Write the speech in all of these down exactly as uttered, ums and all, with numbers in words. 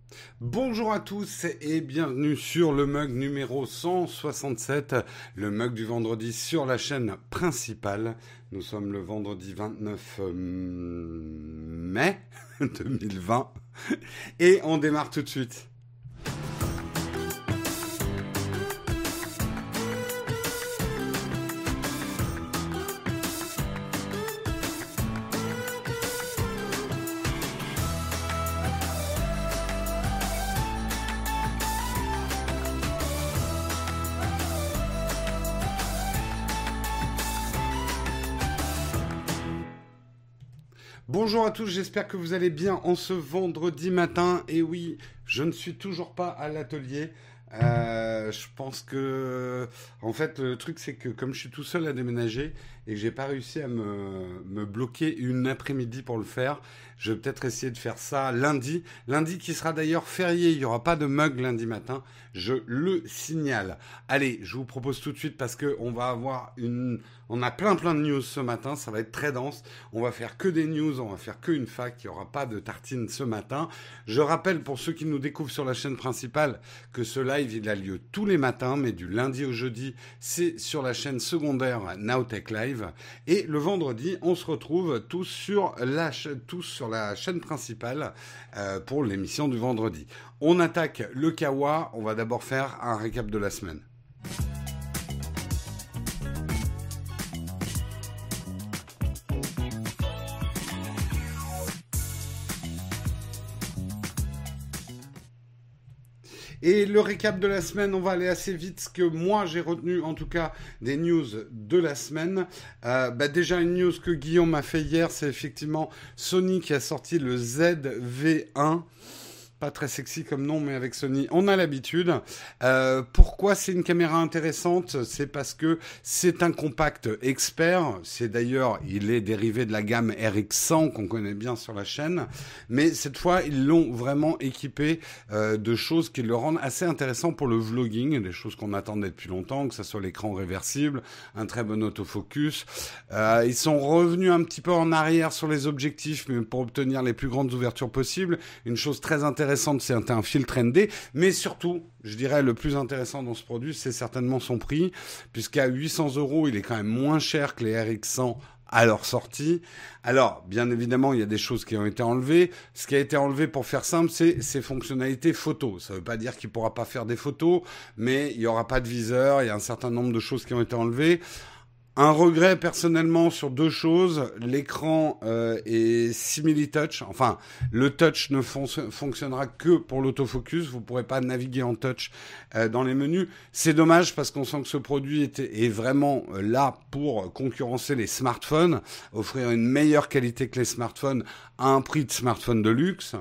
Bonjour à tous et bienvenue sur le mug numéro cent soixante-sept, le mug du vendredi sur la chaîne principale. Nous sommes le vendredi vingt-neuf mai deux mille vingt et on démarre tout de suite. Bonjour à tous, j'espère que vous allez bien en ce vendredi matin. Et oui, je ne suis toujours pas à l'atelier. Euh, je pense que, en fait, le truc c'est que comme je suis tout seul à déménager et que j'ai pas réussi à me, me bloquer une après-midi pour le faire, je vais peut-être essayer de faire ça lundi. Lundi qui sera d'ailleurs férié, il n'y aura pas de mug lundi matin, je le signale. Allez, je vous propose tout de suite parce que on va avoir une, on a plein plein de news ce matin, ça va être très dense. On va faire que des news, on va faire que une fac, il n'y aura pas de tartine ce matin. Je rappelle pour ceux qui nous découvrent sur la chaîne principale que ce live il a lieu tous les matins, mais du lundi au jeudi, c'est sur la chaîne secondaire Nowtech Live. Et le vendredi, on se retrouve tous sur la, cha- tous sur la chaîne principale euh, pour l'émission du vendredi. On attaque le Kawa, on va d'abord faire un récap de la semaine. Et le récap de la semaine, on va aller assez vite, ce que moi j'ai retenu en tout cas des news de la semaine. Euh, bah déjà une news que Guillaume a fait hier, c'est effectivement Sony qui a sorti le Z V un. Pas très sexy comme nom, mais avec Sony, on a l'habitude. Euh, pourquoi c'est une caméra intéressante ? C'est parce que c'est un compact expert. C'est d'ailleurs, il est dérivé de la gamme R X cent qu'on connaît bien sur la chaîne. Mais cette fois, ils l'ont vraiment équipé euh, de choses qui le rendent assez intéressant pour le vlogging. Des choses qu'on attendait depuis longtemps, que ce soit l'écran réversible, un très bon autofocus. Euh, ils sont revenus un petit peu en arrière sur les objectifs, mais pour obtenir les plus grandes ouvertures possibles. Une chose très intéressante, c'est un filtre N D, mais surtout, je dirais le plus intéressant dans ce produit, c'est certainement son prix, puisqu'à huit cents euros, il est quand même moins cher que les R X cent à leur sortie. Alors, bien évidemment, il y a des choses qui ont été enlevées. Ce qui a été enlevé, pour faire simple, c'est ses fonctionnalités photo. Ça ne veut pas dire qu'il ne pourra pas faire des photos, mais il n'y aura pas de viseur, il y a un certain nombre de choses qui ont été enlevées. Un regret personnellement sur deux choses. L'écran euh, est simili-touch. Enfin, le touch ne fon- fonctionnera que pour l'autofocus. Vous ne pourrez pas naviguer en touch euh, dans les menus. C'est dommage parce qu'on sent que ce produit était, est vraiment euh, là pour concurrencer les smartphones, offrir une meilleure qualité que les smartphones à un prix de smartphone de luxe.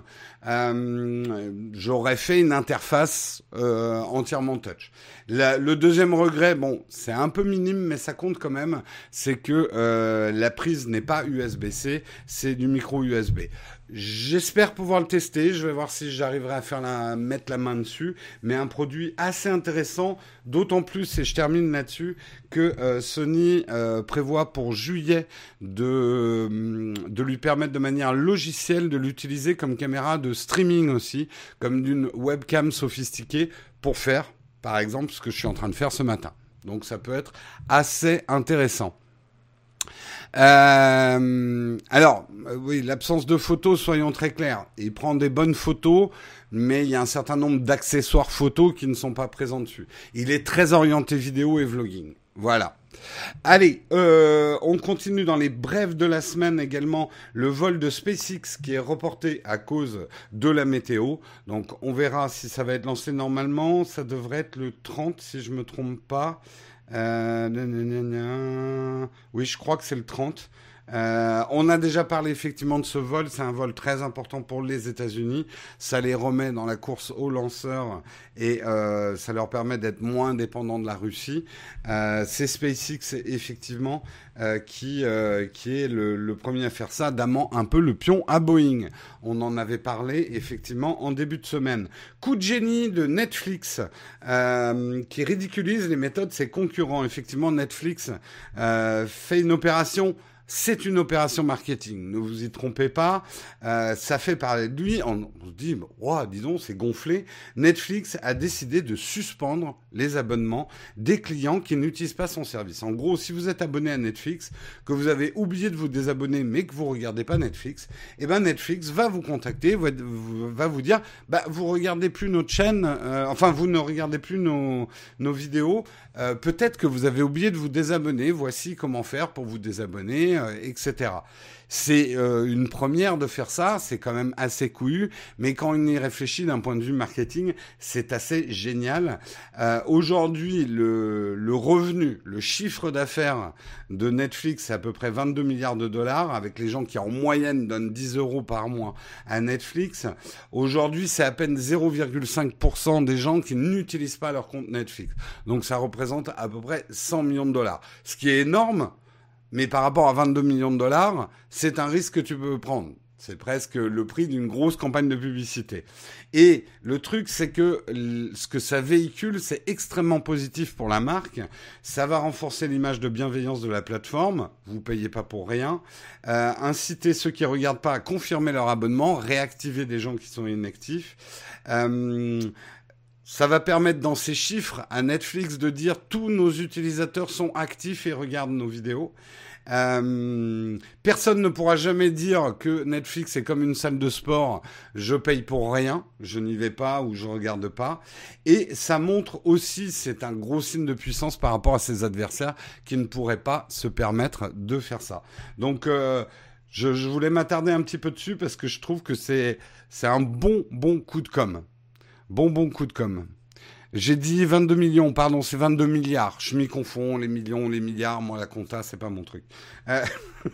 Euh, j'aurais fait une interface euh, entièrement touch. La, le deuxième regret, bon, c'est un peu minime, mais ça compte quand même, c'est que euh, la prise n'est pas U S B-C, c'est du micro U S B. J'espère pouvoir le tester, je vais voir si j'arriverai à faire la, mettre la main dessus, mais un produit assez intéressant, d'autant plus, et je termine là-dessus, que euh, Sony euh, prévoit pour juillet de, de lui permettre de manière logicielle de l'utiliser comme caméra de streaming aussi, comme d'une webcam sophistiquée pour faire, par exemple, ce que je suis en train de faire ce matin. Donc ça peut être assez intéressant. Euh, alors, oui, l'absence de photos, soyons très clairs. Il prend des bonnes photos, mais il y a un certain nombre d'accessoires photos qui ne sont pas présents dessus. Il est très orienté vidéo et vlogging. Voilà. Allez, euh, on continue dans les brèves de la semaine également. Le vol de SpaceX qui est reporté à cause de la météo. Donc, on verra si ça va être lancé normalement. Ça devrait être le trente, si je me trompe pas. Euh, gna gna gna gna. Oui, je crois que c'est le trente. Euh, on a déjà parlé effectivement de ce vol, c'est un vol très important pour les États-Unis, ça les remet dans la course aux lanceurs et euh, ça leur permet d'être moins dépendants de la Russie. Euh, c'est SpaceX effectivement euh, qui, euh, qui est le, le premier à faire ça, damant un peu le pion à Boeing. On en avait parlé effectivement en début de semaine. Coup de génie de Netflix euh, qui ridiculise les méthodes de ses concurrents. Effectivement, Netflix euh, fait une opération c'est une opération marketing. Ne vous y trompez pas. Euh, ça fait parler de lui. On, on se dit, wow, dis donc, c'est gonflé. Netflix a décidé de suspendre les abonnements des clients qui n'utilisent pas son service. En gros, si vous êtes abonné à Netflix, que vous avez oublié de vous désabonner, mais que vous regardez pas Netflix, eh ben Netflix va vous contacter, va, va vous dire, bah vous regardez plus notre chaîne, euh, enfin vous ne regardez plus nos, nos vidéos. Euh, peut-être que vous avez oublié de vous désabonner. Voici comment faire pour vous désabonner, euh, et cetera. C'est euh, une première de faire ça, c'est quand même assez couillu, mais quand on y réfléchit d'un point de vue marketing, c'est assez génial. Euh, aujourd'hui, le, le revenu, le chiffre d'affaires de Netflix, c'est à peu près vingt-deux milliards de dollars, avec les gens qui en moyenne donnent dix euros par mois à Netflix. Aujourd'hui, c'est à peine zéro virgule cinq pour cent des gens qui n'utilisent pas leur compte Netflix. Donc ça représente à peu près cent millions de dollars, ce qui est énorme. Mais par rapport à vingt-deux millions de dollars, c'est un risque que tu peux prendre. C'est presque le prix d'une grosse campagne de publicité. Et le truc, c'est que ce que ça véhicule, c'est extrêmement positif pour la marque. Ça va renforcer l'image de bienveillance de la plateforme. Vous payez pas pour rien. Euh, inciter ceux qui regardent pas à confirmer leur abonnement, réactiver des gens qui sont inactifs. Euh, Ça va permettre dans ces chiffres à Netflix de dire tous nos utilisateurs sont actifs et regardent nos vidéos. Euh, personne ne pourra jamais dire que Netflix est comme une salle de sport, je paye pour rien, je n'y vais pas ou je regarde pas. Et ça montre aussi, c'est un gros signe de puissance par rapport à ses adversaires qui ne pourraient pas se permettre de faire ça. Donc euh, je, je voulais m'attarder un petit peu dessus parce que je trouve que c'est, c'est un bon, bon coup de com'. Bon, bon coup de com'. J'ai dit vingt-deux millions, pardon, c'est vingt-deux milliards. Je m'y confonds, les millions, les milliards. Moi, la compta, c'est pas mon truc. Euh...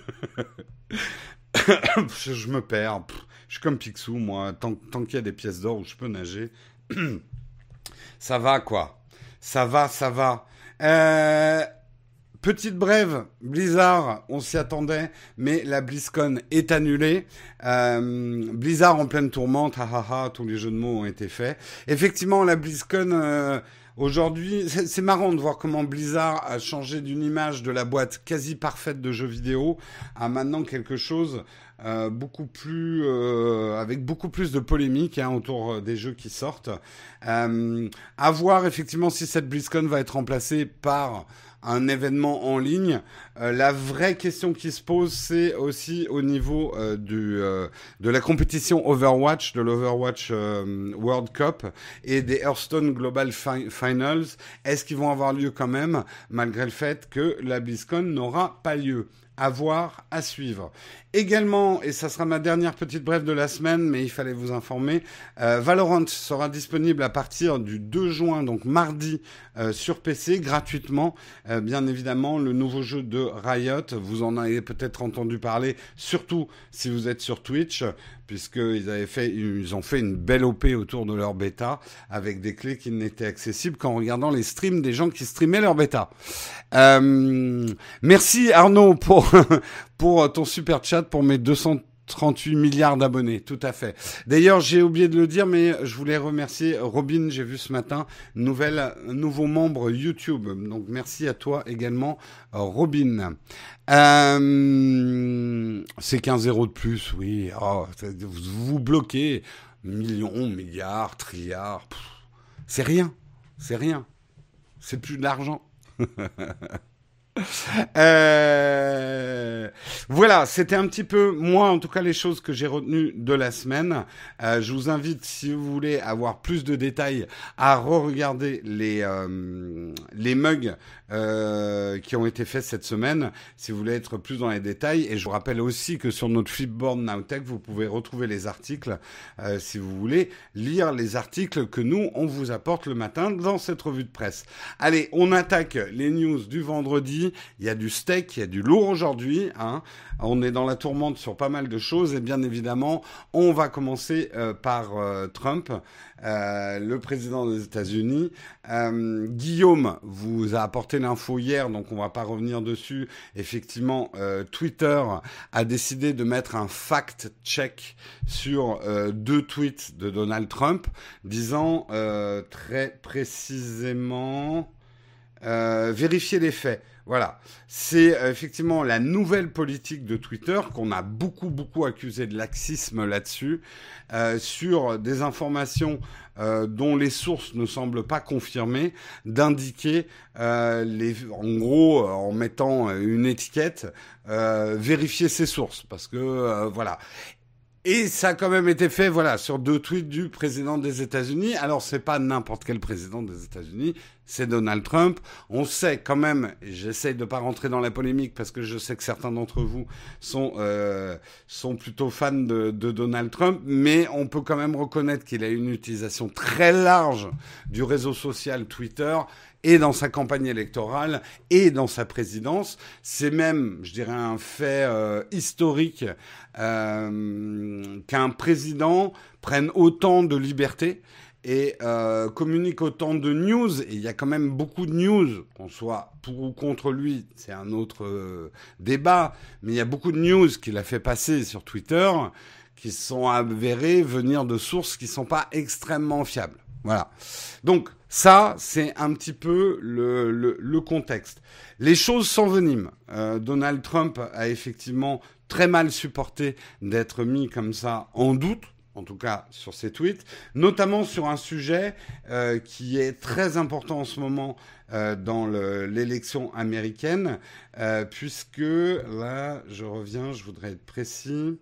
je me perds. Je suis comme Picsou, moi. Tant, tant qu'il y a des pièces d'or où je peux nager, ça va, quoi. Ça va, ça va. Euh... Petite brève, Blizzard, on s'y attendait, mais la BlizzCon est annulée. Euh, Blizzard en pleine tourmente, ha ha ha, tous les jeux de mots ont été faits. Effectivement, la BlizzCon, euh, aujourd'hui, c'est, c'est marrant de voir comment Blizzard a changé d'une image de la boîte quasi parfaite de jeux vidéo à maintenant quelque chose euh, beaucoup plus, euh, avec beaucoup plus de polémique hein, autour des jeux qui sortent. Euh, à voir effectivement si cette BlizzCon va être remplacée par un événement en ligne. Euh, la vraie question qui se pose, c'est aussi au niveau euh, du, euh, de la compétition Overwatch, de l'Overwatch euh, World Cup et des Hearthstone Global Fi- Finals. Est-ce qu'ils vont avoir lieu quand même, malgré le fait que la BlizzCon n'aura pas lieu? À voir, à suivre. Également, et ça sera ma dernière petite brève de la semaine, mais il fallait vous informer, euh, Valorant sera disponible à partir du deux juin, donc mardi, euh, sur P C, gratuitement. Euh, bien évidemment, le nouveau jeu de Riot, vous en avez peut-être entendu parler, surtout si vous êtes sur Twitch, puisqu'ils avaient fait, ils ont fait une belle O P autour de leur bêta, avec des clés qui n'étaient accessibles qu'en regardant les streams des gens qui streamaient leur bêta. Euh, merci Arnaud pour, pour ton super chat, pour mes deux cent trente-huit milliards d'abonnés, tout à fait. D'ailleurs, j'ai oublié de le dire, mais je voulais remercier Robin, j'ai vu ce matin, nouvelle, nouveau membre YouTube. Donc, merci à toi également, Robin. Euh, c'est quinze zéros de plus, oui. Oh, vous vous bloquez. Millions, milliards, trilliards. Pff, c'est rien. C'est rien. C'est plus de l'argent. Euh, voilà, c'était un petit peu, moi en tout cas, les choses que j'ai retenues de la semaine. Euh, je vous invite, si vous voulez avoir plus de détails, à re-regarder les, euh, les mugs euh, qui ont été faits cette semaine, si vous voulez être plus dans les détails. Et je vous rappelle aussi que sur notre Flipboard Nowtech, vous pouvez retrouver les articles, euh, si vous voulez lire les articles que nous, on vous apporte le matin dans cette revue de presse. Allez, on attaque les news du vendredi. Il y a du steak, il y a du lourd aujourd'hui. Hein. On est dans la tourmente sur pas mal de choses. Et bien évidemment, on va commencer euh, par euh, Trump, euh, le président des États-Unis. Euh, Guillaume vous a apporté l'info hier, donc on va pas revenir dessus. Effectivement, euh, Twitter a décidé de mettre un fact-check sur euh, deux tweets de Donald Trump, disant euh, très précisément... Euh, vérifier les faits. Voilà, c'est euh, effectivement la nouvelle politique de Twitter qu'on a beaucoup beaucoup accusé de laxisme là-dessus, euh, sur des informations euh, dont les sources ne semblent pas confirmées, d'indiquer euh, les, en gros euh, en mettant une étiquette, euh, vérifier ses sources, parce que euh, voilà. Et ça a quand même été fait, voilà, sur deux tweets du président des États-Unis. Alors, c'est pas n'importe quel président des États-Unis, c'est Donald Trump. On sait quand même, et j'essaye de pas rentrer dans la polémique parce que je sais que certains d'entre vous sont euh, sont plutôt fans de, de Donald Trump, mais on peut quand même reconnaître qu'il a une utilisation très large du réseau social Twitter, et dans sa campagne électorale, et dans sa présidence. C'est même, je dirais, un fait euh, historique euh, qu'un président prenne autant de liberté et euh, communique autant de news. Et il y a quand même beaucoup de news, qu'on soit pour ou contre lui, c'est un autre euh, débat, mais il y a beaucoup de news qu'il a fait passer sur Twitter qui sont avérées venir de sources qui sont pas extrêmement fiables. Voilà. Donc, ça, c'est un petit peu le, le, le contexte. Les choses s'enveniment. Euh, Donald Trump a effectivement très mal supporté d'être mis comme ça en doute, en tout cas sur ses tweets, notamment sur un sujet euh, qui est très important en ce moment euh, dans le, l'élection américaine, euh, puisque, là, je reviens, je voudrais être précis.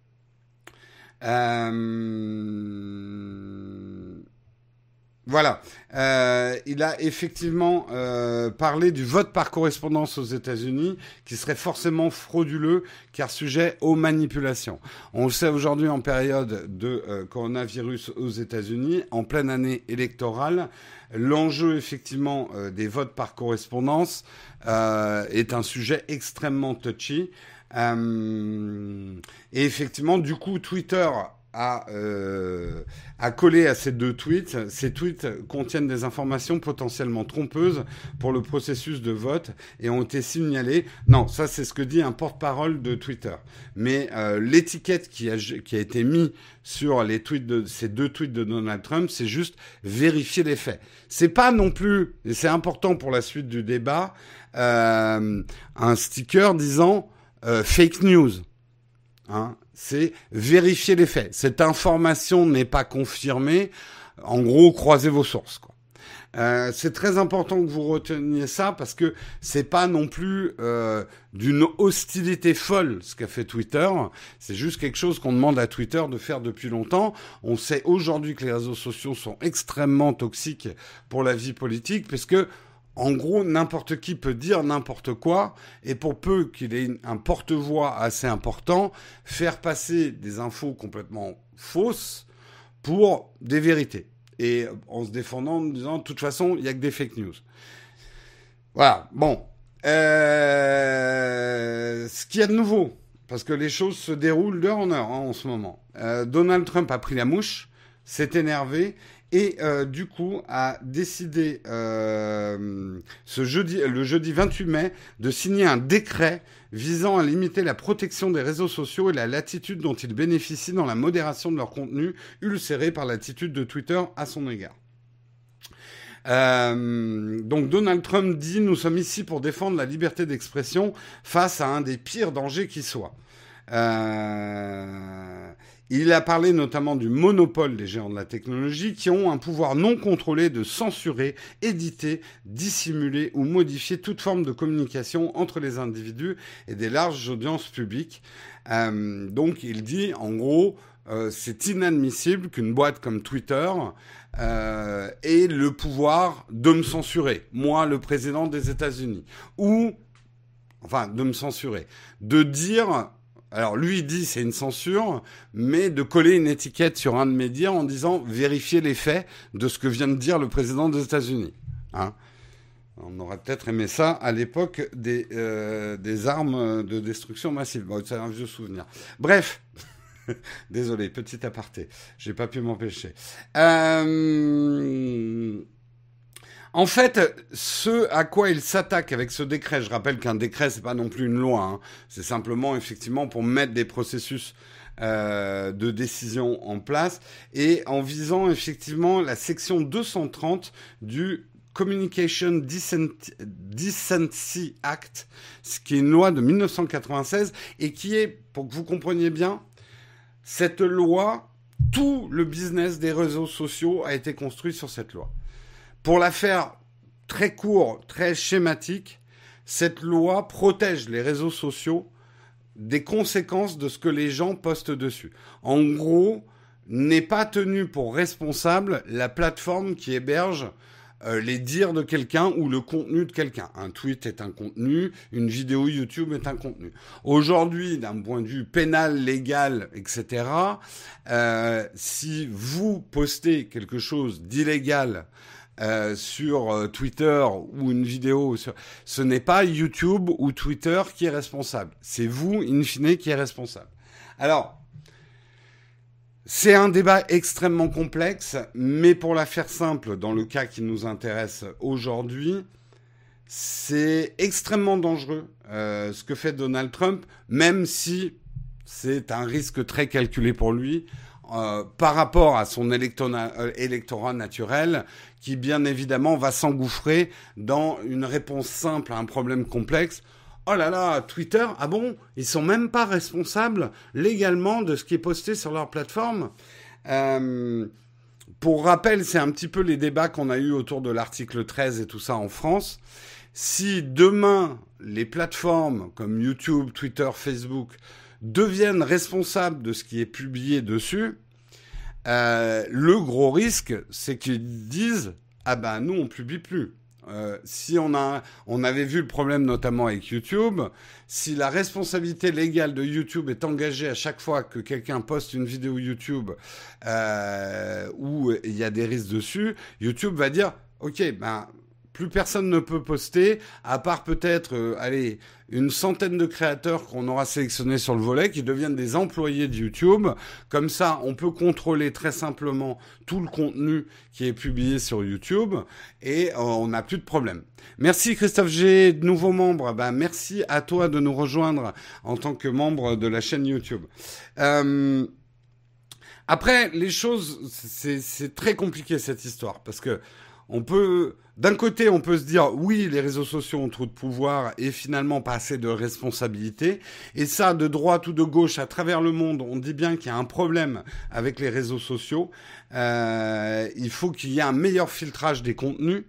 Euh... Voilà, euh, il a effectivement euh, parlé du vote par correspondance aux États-Unis, qui serait forcément frauduleux, car sujet aux manipulations. On le sait aujourd'hui en période de euh, coronavirus aux États-Unis, en pleine année électorale, l'enjeu effectivement euh, des votes par correspondance euh, est un sujet extrêmement touchy. Euh, et effectivement, du coup, Twitter a, euh, a collé à ces deux tweets. Ces tweets contiennent des informations potentiellement trompeuses pour le processus de vote et ont été signalés. Non, ça c'est ce que dit un porte-parole de Twitter. Mais euh, l'étiquette qui a, qui a été mise sur les tweets de, ces deux tweets de Donald Trump, c'est juste vérifier les faits. C'est pas non plus, et c'est important pour la suite du débat, euh, un sticker disant euh, fake news. Hein, c'est vérifier les faits. Cette information n'est pas confirmée. En gros, croisez vos sources, quoi. Euh, c'est très important que vous reteniez ça parce que c'est pas non plus euh, d'une hostilité folle ce qu'a fait Twitter. C'est juste quelque chose qu'on demande à Twitter de faire depuis longtemps. On sait aujourd'hui que les réseaux sociaux sont extrêmement toxiques pour la vie politique parce que en gros, n'importe qui peut dire n'importe quoi, et pour peu qu'il ait un porte-voix assez important, faire passer des infos complètement fausses pour des vérités. Et en se défendant, en disant, de toute façon, il n'y a que des fake news. Voilà, bon. Euh... Ce qu'il y a de nouveau, parce que les choses se déroulent d'heure en heure hein, en ce moment. Euh, Donald Trump a pris la mouche, s'est énervé, et euh, du coup a décidé euh, ce jeudi, le jeudi vingt-huit mai de signer un décret visant à limiter la protection des réseaux sociaux et la latitude dont ils bénéficient dans la modération de leur contenu, ulcéré par l'attitude de Twitter à son égard. Euh, donc Donald Trump dit « Nous sommes ici pour défendre la liberté d'expression face à un des pires dangers qui soit. Euh, » Il a parlé notamment du monopole des géants de la technologie qui ont un pouvoir non contrôlé de censurer, éditer, dissimuler ou modifier toute forme de communication entre les individus et des larges audiences publiques. Euh, donc il dit en gros, euh, c'est inadmissible qu'une boîte comme Twitter euh, ait le pouvoir de me censurer, moi le président des États-Unis, ou enfin de me censurer, de dire... Alors lui il dit c'est une censure, mais de coller une étiquette sur un de mes dires en disant vérifiez les faits de ce que vient de dire le président des États-Unis. Hein, on aurait peut-être aimé ça à l'époque des, euh, des armes de destruction massive. Bon, c'est un vieux souvenir. Bref, désolé, petit aparté, j'ai pas pu m'empêcher. Euh... En fait, ce à quoi il s'attaque avec ce décret, je rappelle qu'un décret, c'est pas non plus une loi, hein, c'est simplement effectivement pour mettre des processus euh, de décision en place et en visant effectivement la section deux cent trente du Communication Decency Act, ce qui est une loi de dix-neuf cent quatre-vingt-seize et qui est, pour que vous compreniez bien, cette loi, tout le business des réseaux sociaux a été construit sur cette loi. Pour la faire très court, très schématique, cette loi protège les réseaux sociaux des conséquences de ce que les gens postent dessus. En gros, n'est pas tenu pour responsable la plateforme qui héberge euh, les dires de quelqu'un ou le contenu de quelqu'un. Un tweet est un contenu, une vidéo YouTube est un contenu. Aujourd'hui, d'un point de vue pénal, légal, et cetera, euh, si vous postez quelque chose d'illégal Euh, sur euh, Twitter ou une vidéo, sur... ce n'est pas YouTube ou Twitter qui est responsable. C'est vous, in fine, qui est responsable. Alors, c'est un débat extrêmement complexe, mais pour la faire simple, dans le cas qui nous intéresse aujourd'hui, c'est extrêmement dangereux euh, ce que fait Donald Trump, même si c'est un risque très calculé pour lui. Euh, par rapport à son électorat, euh, électorat naturel, qui bien évidemment va s'engouffrer dans une réponse simple à un problème complexe. Oh là là, Twitter, ah bon, ils sont même pas responsables légalement de ce qui est posté sur leur plateforme. Euh, pour rappel, c'est un petit peu les débats qu'on a eus autour de l'article treize et tout ça en France. Si demain, les plateformes comme YouTube, Twitter, Facebook deviennent responsables de ce qui est publié dessus, euh, le gros risque, c'est qu'ils disent « Ah ben, nous, on publie plus ». Euh, si on a, on avait vu le problème notamment avec YouTube, si la responsabilité légale de YouTube est engagée à chaque fois que quelqu'un poste une vidéo YouTube euh, où il y a des risques dessus, YouTube va dire « Ok, ben... » plus personne ne peut poster, à part peut-être, euh, allez, une centaine de créateurs qu'on aura sélectionnés sur le volet, qui deviennent des employés de YouTube. Comme ça, on peut contrôler très simplement tout le contenu qui est publié sur YouTube, et euh, on n'a plus de problème. Merci Christophe G, nouveau membre. Ben, merci à toi de nous rejoindre en tant que membre de la chaîne YouTube. Euh, après, les choses, c'est, c'est très compliqué cette histoire, parce que on peut, d'un côté, on peut se dire, oui, les réseaux sociaux ont trop de pouvoir et finalement pas assez de responsabilité. Et ça, de droite ou de gauche, à travers le monde, on dit bien qu'il y a un problème avec les réseaux sociaux. Euh, il faut qu'il y ait un meilleur filtrage des contenus.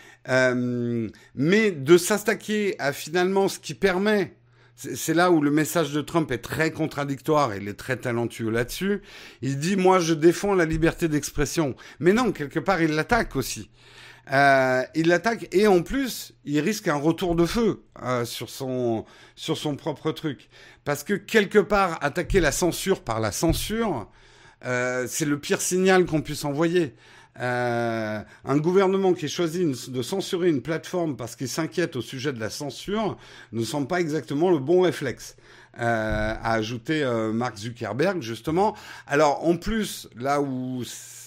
Euh, mais de s'attaquer à finalement ce qui permet... C'est là où le message de Trump est très contradictoire, il est très talentueux là-dessus. Il dit « Moi, je défends la liberté d'expression ». Mais non, quelque part, il l'attaque aussi. Euh, il l'attaque et en plus, il risque un retour de feu euh, sur son, sur son propre truc. Parce que quelque part, attaquer la censure par la censure, euh, c'est le pire signal qu'on puisse envoyer. Euh, un gouvernement qui choisit une, de censurer une plateforme parce qu'il s'inquiète au sujet de la censure ne semble pas exactement le bon réflexe. Euh, a ajouté euh, Mark Zuckerberg, justement. Alors, en plus, là où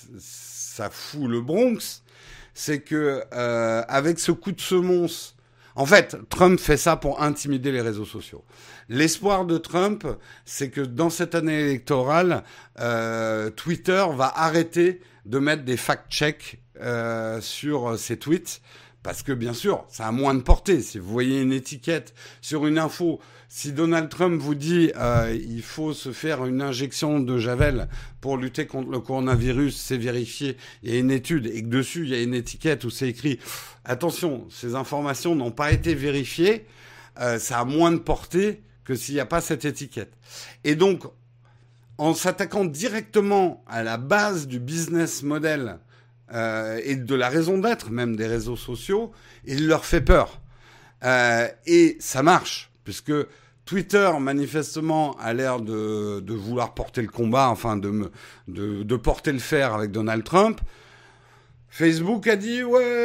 ça fout le Bronx, c'est que euh, avec ce coup de semonce, en fait, Trump fait ça pour intimider les réseaux sociaux. L'espoir de Trump, c'est que dans cette année électorale, euh, Twitter va arrêter de mettre des fact-checks euh, sur ses tweets, parce que bien sûr, ça a moins de portée. Si vous voyez une étiquette sur une info, si Donald Trump vous dit euh, il faut se faire une injection de Javel pour lutter contre le coronavirus, c'est vérifié, il y a une étude, et que dessus il y a une étiquette où c'est écrit attention, ces informations n'ont pas été vérifiées, euh, ça a moins de portée que s'il n'y a pas cette étiquette. Et donc, en s'attaquant directement à la base du business model euh, et de la raison d'être même des réseaux sociaux, il leur fait peur. Euh, et ça marche, puisque Twitter, manifestement, a l'air de, de vouloir porter le combat, enfin de, me, de, de porter le fer avec Donald Trump. Facebook a dit «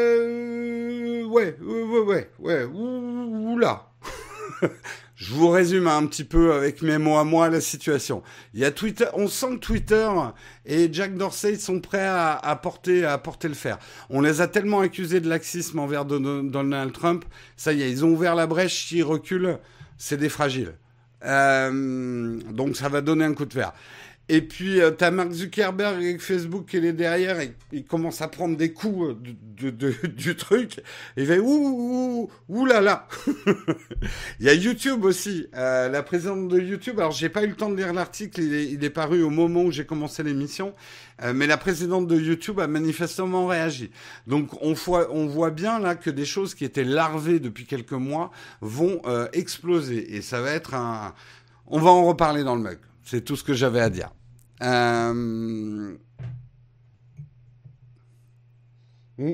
Ouais, ouais, ouais, ouais, ouais, oula ». Je vous résume un petit peu avec mes mots à moi la situation. Il y a Twitter, on sent que Twitter et Jack Dorsey sont prêts à, à porter, à porter le fer. On les a tellement accusés de laxisme envers Donald Trump, ça y est, ils ont ouvert la brèche, s'ils reculent, c'est des fragiles. Euh, donc ça va donner un coup de fer. Et puis, euh, t'as Mark Zuckerberg avec Facebook qui est derrière et il commence à prendre des coups euh, de, de, de, du truc. Et il fait ouh, ouh, ouh là là. Il y a YouTube aussi. Euh, la présidente de YouTube, alors j'ai pas eu le temps de lire l'article, il est, il est paru au moment où j'ai commencé l'émission. Euh, mais la présidente de YouTube a manifestement réagi. Donc on voit, on voit bien là que des choses qui étaient larvées depuis quelques mois vont euh, exploser. Et ça va être un... On va en reparler dans le mug. C'est tout ce que j'avais à dire. Euh... Mmh.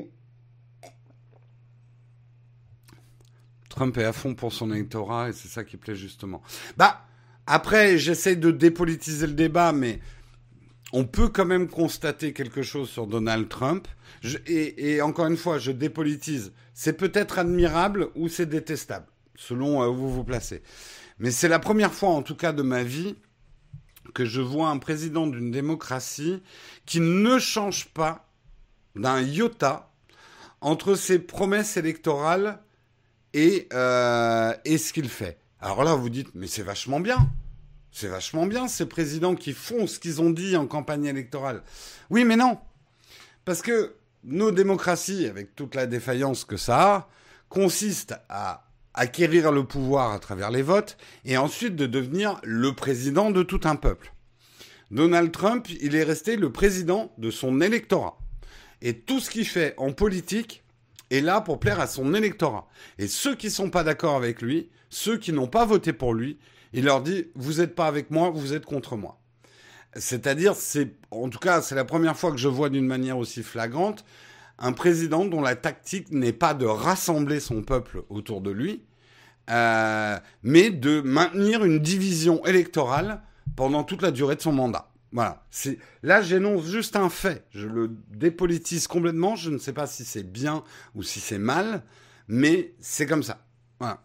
Trump est à fond pour son électorat et c'est ça qui plaît justement. Bah, après, j'essaye de dépolitiser le débat, mais on peut quand même constater quelque chose sur Donald Trump. Je, et, et encore une fois, je dépolitise. C'est peut-être admirable ou c'est détestable, selon euh, où vous vous placez. Mais c'est la première fois, en tout cas de ma vie, que je vois un président d'une démocratie qui ne change pas d'un iota entre ses promesses électorales et, euh, et ce qu'il fait. Alors là, vous dites, mais c'est vachement bien. C'est vachement bien, ces présidents qui font ce qu'ils ont dit en campagne électorale. Oui, mais non. Parce que nos démocraties, avec toute la défaillance que ça a, consistent à acquérir le pouvoir à travers les votes, et ensuite de devenir le président de tout un peuple. Donald Trump, il est resté le président de son électorat. Et tout ce qu'il fait en politique est là pour plaire à son électorat. Et ceux qui ne sont pas d'accord avec lui, ceux qui n'ont pas voté pour lui, il leur dit « vous n'êtes pas avec moi, vous êtes contre moi ». C'est-à-dire, c'est, en tout cas, c'est la première fois que je vois d'une manière aussi flagrante un président dont la tactique n'est pas de rassembler son peuple autour de lui, euh, mais de maintenir une division électorale pendant toute la durée de son mandat. Voilà. C'est, là, j'énonce juste un fait. Je le dépolitise complètement. Je ne sais pas si c'est bien ou si c'est mal, mais c'est comme ça. Voilà.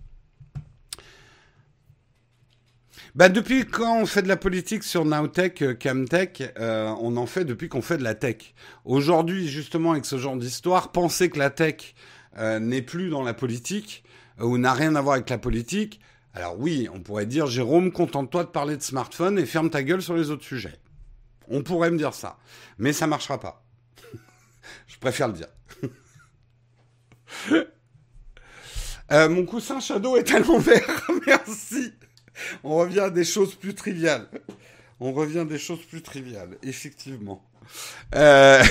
Bah, depuis quand on fait de la politique sur Nowtech, euh, Camtech, euh, on en fait depuis qu'on fait de la tech. Aujourd'hui, justement, avec ce genre d'histoire, penser que la tech euh, n'est plus dans la politique euh, ou n'a rien à voir avec la politique, alors oui, on pourrait dire, Jérôme, contente-toi de parler de smartphone et ferme ta gueule sur les autres sujets. On pourrait me dire ça, mais ça marchera pas. Je préfère le dire. euh, mon coussin Shadow est à l'envers, merci. On revient à des choses plus triviales. On revient à des choses plus triviales, effectivement. Euh...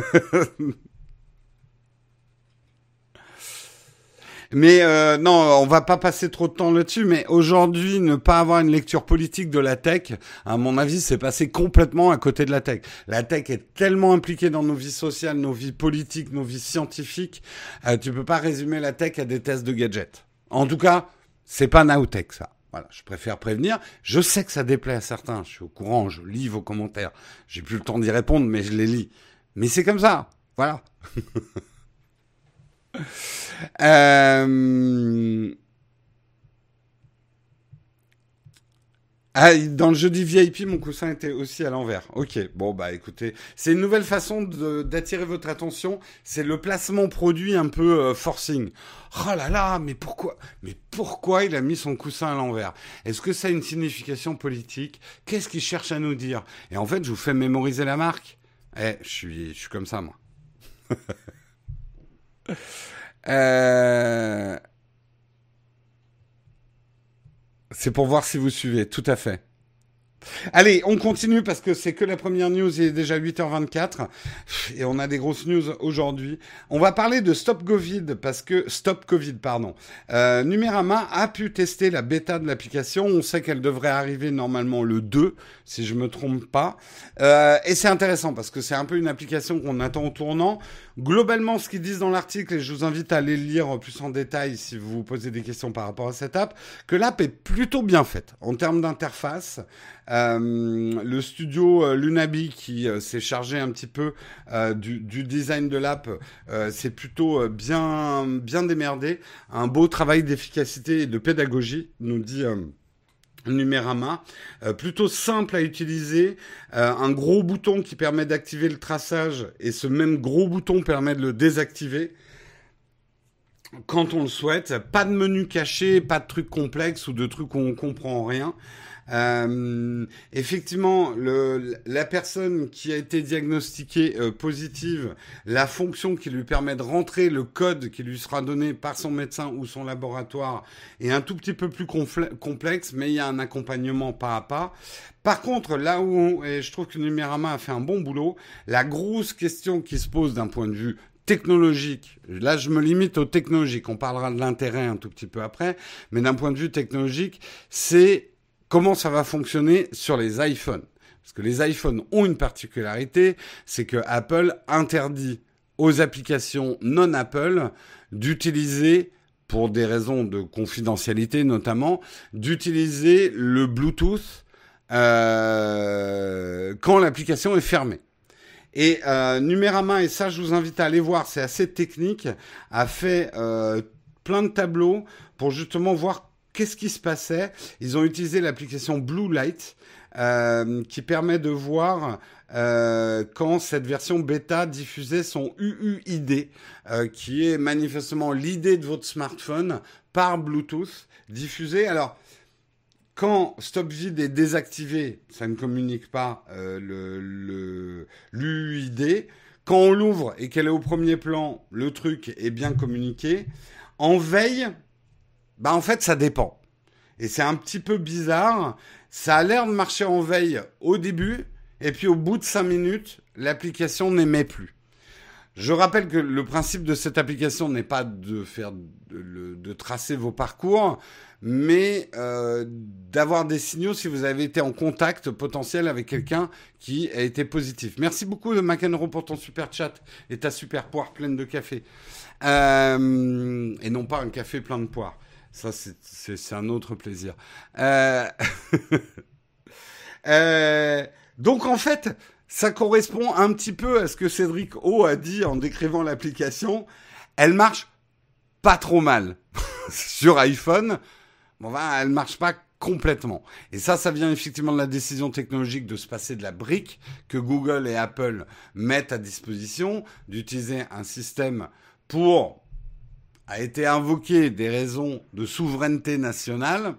mais euh, non, on va pas passer trop de temps là-dessus. Mais aujourd'hui, ne pas avoir une lecture politique de la tech, à mon avis, c'est passer complètement à côté de la tech. La tech est tellement impliquée dans nos vies sociales, nos vies politiques, nos vies scientifiques. Euh, tu peux pas résumer la tech à des tests de gadgets. En tout cas, c'est pas Nowtech, ça. Voilà, je préfère prévenir. Je sais que ça déplaît à certains. Je suis au courant, je lis vos commentaires. J'ai plus le temps d'y répondre, mais je les lis. Mais c'est comme ça. Voilà. euh... Ah, dans le jeudi V I P, mon coussin était aussi à l'envers. Ok, bon bah écoutez, c'est une nouvelle façon de, d'attirer votre attention. C'est le placement produit un peu euh, forcing. Oh là là, mais pourquoi, mais pourquoi il a mis son coussin à l'envers? Est-ce que ça a une signification politique? Qu'est-ce qu'il cherche à nous dire? Et en fait, je vous fais mémoriser la marque. Eh, je suis, je suis comme ça moi. euh... C'est pour voir si vous suivez, tout à fait. Allez, on continue parce que c'est que la première news, il est déjà huit heures vingt-quatre et on a des grosses news aujourd'hui. On va parler de Stop Covid parce que Stop Covid, pardon. Euh, Numérama a pu tester la bêta de l'application. On sait qu'elle devrait arriver normalement le deux, si je me trompe pas. Euh, et c'est intéressant parce que c'est un peu une application qu'on attend au tournant. Globalement, ce qu'ils disent dans l'article, et je vous invite à aller le lire plus en détail si vous vous posez des questions par rapport à cette app, que l'app est plutôt bien faite en termes d'interface. Euh, le studio euh, Lunabi qui euh, s'est chargé un petit peu euh, du, du design de l'app, euh, c'est plutôt euh, bien, bien démerdé. Un beau travail d'efficacité et de pédagogie, nous dit... Euh, Numérama, euh, plutôt simple à utiliser, euh, un gros bouton qui permet d'activer le traçage et ce même gros bouton permet de le désactiver quand on le souhaite. Pas de menu caché, pas de trucs complexes ou de trucs où on comprend rien. Euh, effectivement, le, la personne qui a été diagnostiquée euh, positive, la fonction qui lui permet de rentrer le code qui lui sera donné par son médecin ou son laboratoire est un tout petit peu plus confl- complexe, mais il y a un accompagnement pas à pas. Par contre, là où, et je trouve que Numérama a fait un bon boulot, la grosse question qui se pose d'un point de vue technologique, là je me limite au technologique, on parlera de l'intérêt un tout petit peu après, mais d'un point de vue technologique, c'est comment ça va fonctionner sur les iPhones. Parce que les iPhones ont une particularité, c'est que Apple interdit aux applications non Apple d'utiliser, pour des raisons de confidentialité notamment, d'utiliser le Bluetooth euh, quand l'application est fermée. Et euh, Numérama, et ça je vous invite à aller voir, c'est assez technique, a fait euh, plein de tableaux pour justement voir qu'est-ce qui se passait. Ils ont utilisé l'application Blue Light euh, qui permet de voir euh, quand cette version bêta diffusait son U U I D, euh, qui est manifestement l'I D de votre smartphone par Bluetooth diffusé. Alors, quand StopVid est désactivé, ça ne communique pas euh, le, le, l'U U I D. Quand on l'ouvre et qu'elle est au premier plan, le truc est bien communiqué. En veille, bah en fait, ça dépend. Et c'est un petit peu bizarre. Ça a l'air de marcher en veille au début, et puis au bout de cinq minutes, l'application n'émet plus. Je rappelle que le principe de cette application n'est pas de faire de, de tracer vos parcours, mais euh, d'avoir des signaux si vous avez été en contact potentiel avec quelqu'un qui a été positif. Merci beaucoup McEnroe pour ton super chat et ta super poire pleine de café. Euh, et non pas un café plein de poires. Ça, c'est, c'est, c'est un autre plaisir. Euh... euh... Donc en fait, ça correspond un petit peu à ce que Cédric O a dit en décrivant l'application. Elle marche pas trop mal sur iPhone. Bon, ben, elle marche pas complètement. Et ça, ça vient effectivement de la décision technologique de se passer de la brique que Google et Apple mettent à disposition, d'utiliser un système pour, a été invoqué des raisons de souveraineté nationale.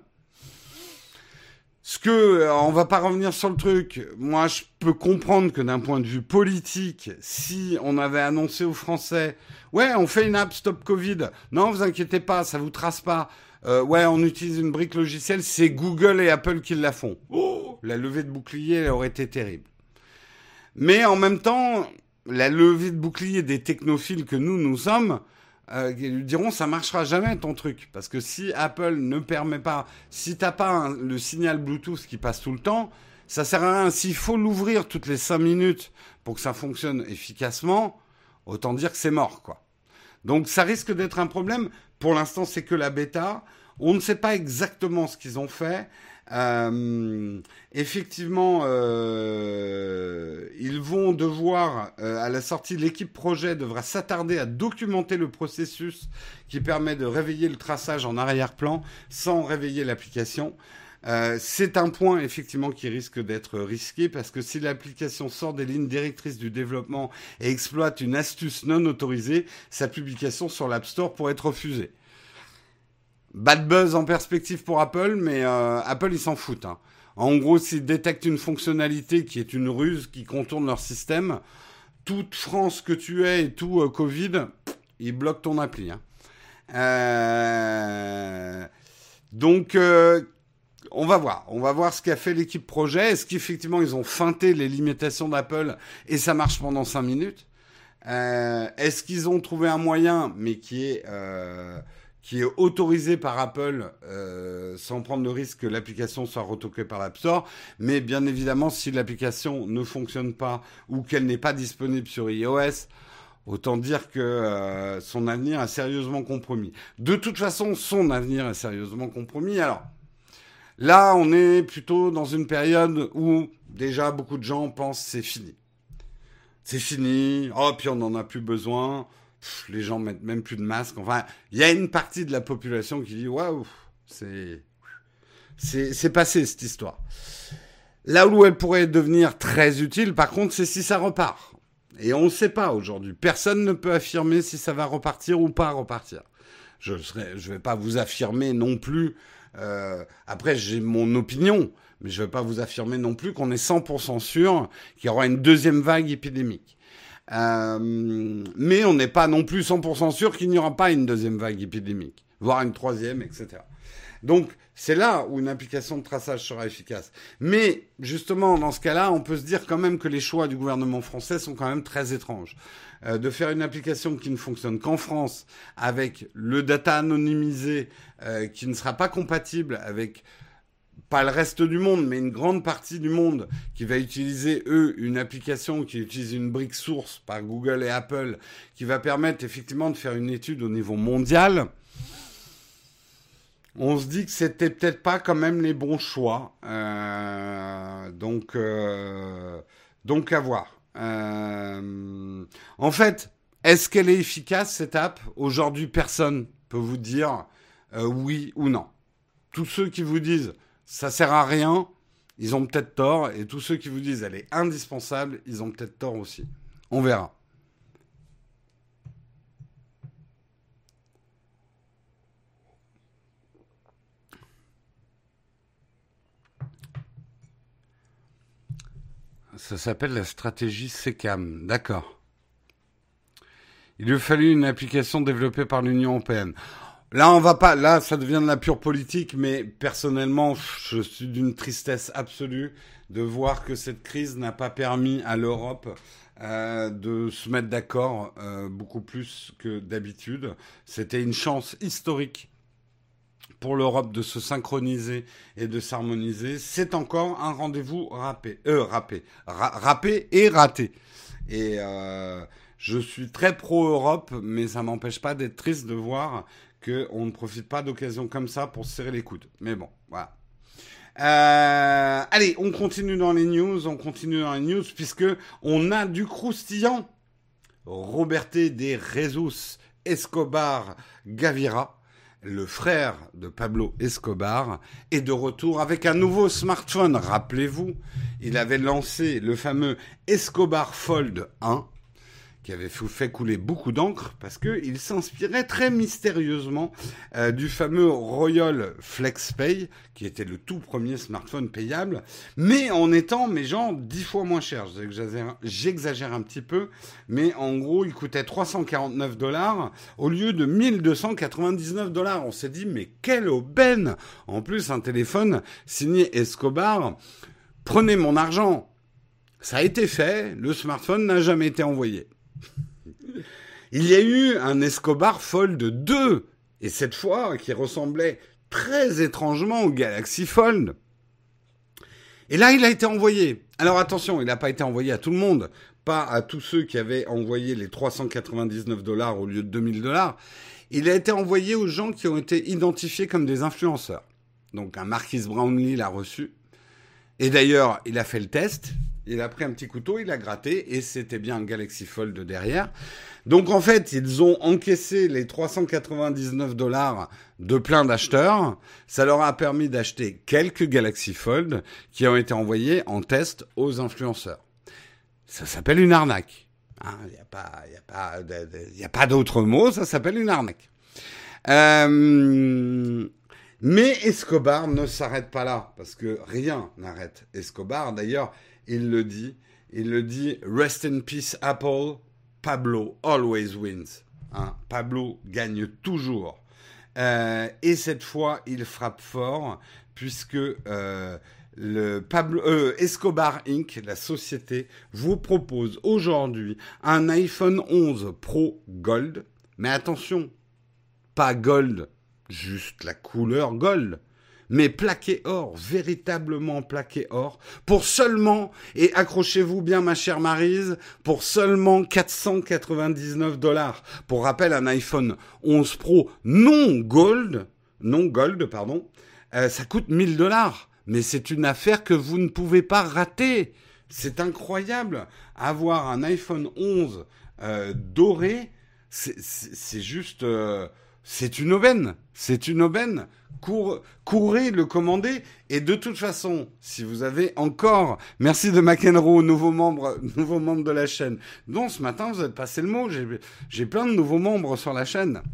Ce que, on va pas revenir sur le truc. Moi, je peux comprendre que d'un point de vue politique, si on avait annoncé aux Français, ouais, on fait une app Stop Covid. Non, vous inquiétez pas, ça vous trace pas. Euh, ouais, on utilise une brique logicielle, c'est Google et Apple qui la font. Oh, la levée de bouclier elle aurait été terrible. Mais en même temps, la levée de bouclier des technophiles que nous, nous sommes, Euh, qui lui diront ça marchera jamais ton truc, parce que si Apple ne permet pas, si t'as pas un, le signal Bluetooth qui passe tout le temps, ça sert à rien. S'il faut l'ouvrir toutes les cinq minutes pour que ça fonctionne efficacement, autant dire que c'est mort, quoi. Donc ça risque d'être un problème. Pour l'instant, c'est que la bêta. On ne sait pas exactement ce qu'ils ont fait. Euh, effectivement, euh, ils vont devoir, euh, à la sortie, l'équipe projet devra s'attarder à documenter le processus qui permet de réveiller le traçage en arrière-plan sans réveiller l'application. Euh, c'est un point effectivement qui risque d'être risqué parce que si l'application sort des lignes directrices du développement et exploite une astuce non autorisée, sa publication sur l'App Store pourrait être refusée. Bad buzz en perspective pour Apple, mais euh, Apple, ils s'en foutent. Hein. En gros, s'ils détectent une fonctionnalité qui est une ruse, qui contourne leur système, toute France que tu es et tout euh, Covid, ils bloquent ton appli. Hein. Euh... Donc, euh, on va voir. On va voir ce qu'a fait l'équipe projet. Est-ce qu'effectivement, ils ont feinté les limitations d'Apple et ça marche pendant cinq minutes euh, Est-ce qu'ils ont trouvé un moyen, mais qui est... Euh, qui est autorisé par Apple euh, sans prendre le risque que l'application soit retoquée par l'App Store. Mais bien évidemment, si l'application ne fonctionne pas ou qu'elle n'est pas disponible sur iOS, autant dire que euh, son avenir est sérieusement compromis. De toute façon, son avenir est sérieusement compromis. Alors, là, on est plutôt dans une période où déjà beaucoup de gens pensent que c'est fini. C'est fini, oh, puis on n'en a plus besoin. Pff, les gens mettent même plus de masques. Enfin, il y a une partie de la population qui dit waouh, c'est, c'est, c'est passé cette histoire. Là où elle pourrait devenir très utile, par contre, c'est si ça repart. Et on ne sait pas aujourd'hui. Personne ne peut affirmer si ça va repartir ou pas repartir. Je ne vais pas vous affirmer non plus. Euh, après, j'ai mon opinion, Mais je ne vais pas vous affirmer non plus qu'on est cent pour cent sûr qu'il y aura une deuxième vague épidémique. Euh, mais on n'est pas non plus cent pour cent sûr qu'il n'y aura pas une deuxième vague épidémique, voire une troisième, et cetera. Donc, c'est là où une application de traçage sera efficace. Mais, justement, dans ce cas-là, on peut se dire quand même que les choix du gouvernement français sont quand même très étranges. Euh, de faire une application qui ne fonctionne qu'en France, avec le data anonymisé, euh, qui ne sera pas compatible avec pas le reste du monde, mais une grande partie du monde qui va utiliser, eux, une application qui utilise une brique source par Google et Apple, qui va permettre effectivement de faire une étude au niveau mondial. On se dit que c'était peut-être pas quand même les bons choix. Euh, donc, euh, donc à voir. Euh, en fait, est-ce qu'elle est efficace, cette app ? Aujourd'hui, personne peut vous dire euh, oui ou non. Tous ceux qui vous disent ça sert à rien, ils ont peut-être tort. Et tous ceux qui vous disent elle est indispensable, ils ont peut-être tort aussi. On verra. Ça s'appelle la stratégie S E C A M. D'accord. Il lui a fallu une application développée par l'Union européenne. Là, on va pas. Là, ça devient de la pure politique, mais personnellement, je suis d'une tristesse absolue de voir que cette crise n'a pas permis à l'Europe euh, de se mettre d'accord euh, beaucoup plus que d'habitude. C'était une chance historique pour l'Europe de se synchroniser et de s'harmoniser. C'est encore un rendez-vous râpé, euh, râpé, ra- râpé et raté. Et euh, je suis très pro-Europe, mais ça m'empêche pas d'être triste de voir qu'on ne profite pas d'occasions comme ça pour se serrer les coudes. Mais bon, voilà. Euh, allez, on continue dans les news, on continue dans les news, puisque on a du croustillant. Roberte de Jesus Escobar Gaviria, le frère de Pablo Escobar, est de retour avec un nouveau smartphone. Rappelez-vous, il avait lancé le fameux Escobar Fold un, qui avait fait couler beaucoup d'encre parce qu'il s'inspirait très mystérieusement euh, du fameux Royal FlexPay, qui était le tout premier smartphone payable, mais en étant, mais genre, dix fois moins cher. J'exagère, j'exagère un petit peu, mais en gros, il coûtait trois cent quarante-neuf dollars au lieu de mille deux cent quatre-vingt-dix-neuf dollars. On s'est dit, mais quelle aubaine! En plus, un téléphone signé Escobar. Prenez mon argent. Ça a été fait, le smartphone n'a jamais été envoyé. Il y a eu un Escobar Fold deux, et cette fois, qui ressemblait très étrangement au Galaxy Fold. Et là, il a été envoyé. Alors attention, il n'a pas été envoyé à tout le monde, pas à tous ceux qui avaient envoyé les trois cent quatre-vingt-dix-neuf dollars au lieu de deux mille dollars. Il a été envoyé aux gens qui ont été identifiés comme des influenceurs. Donc un Marquis Brownlee l'a reçu. Et d'ailleurs, il a fait le test. Il a pris un petit couteau, il a gratté, et c'était bien un Galaxy Fold derrière. Donc en fait, ils ont encaissé les trois cent quatre-vingt-dix-neuf dollars de plein d'acheteurs. Ça leur a permis d'acheter quelques Galaxy Fold qui ont été envoyés en test aux influenceurs. Ça s'appelle une arnaque. Il hein, n'y a pas, y a pas, y a pas d'autre mot, ça s'appelle une arnaque. Euh... Mais Escobar ne s'arrête pas là, parce que rien n'arrête Escobar. D'ailleurs, il le dit, il le dit, rest in peace Apple, Pablo always wins. Hein, Pablo gagne toujours. Euh, et cette fois, il frappe fort, puisque euh, le Pablo, euh, Escobar Incorporated, la société, vous propose aujourd'hui un iPhone onze Pro Gold. Mais attention, pas Gold, juste la couleur Gold. Mais plaqué or, véritablement plaqué or, pour seulement, et accrochez-vous bien ma chère Maryse, pour seulement quatre cent quatre-vingt-dix-neuf dollars. Pour rappel, un iPhone onze Pro non gold, non gold, pardon, euh, ça coûte mille dollars. Mais c'est une affaire que vous ne pouvez pas rater. C'est incroyable. Avoir un iPhone onze euh, doré, c'est, c'est, c'est juste... Euh, c'est une aubaine. C'est une aubaine. Cour, courez le commander. Et de toute façon, si vous avez encore... Merci de McEnroe, nouveau membre, nouveau membre de la chaîne. Donc ce matin, vous avez passé le mot. J'ai, j'ai plein de nouveaux membres sur la chaîne.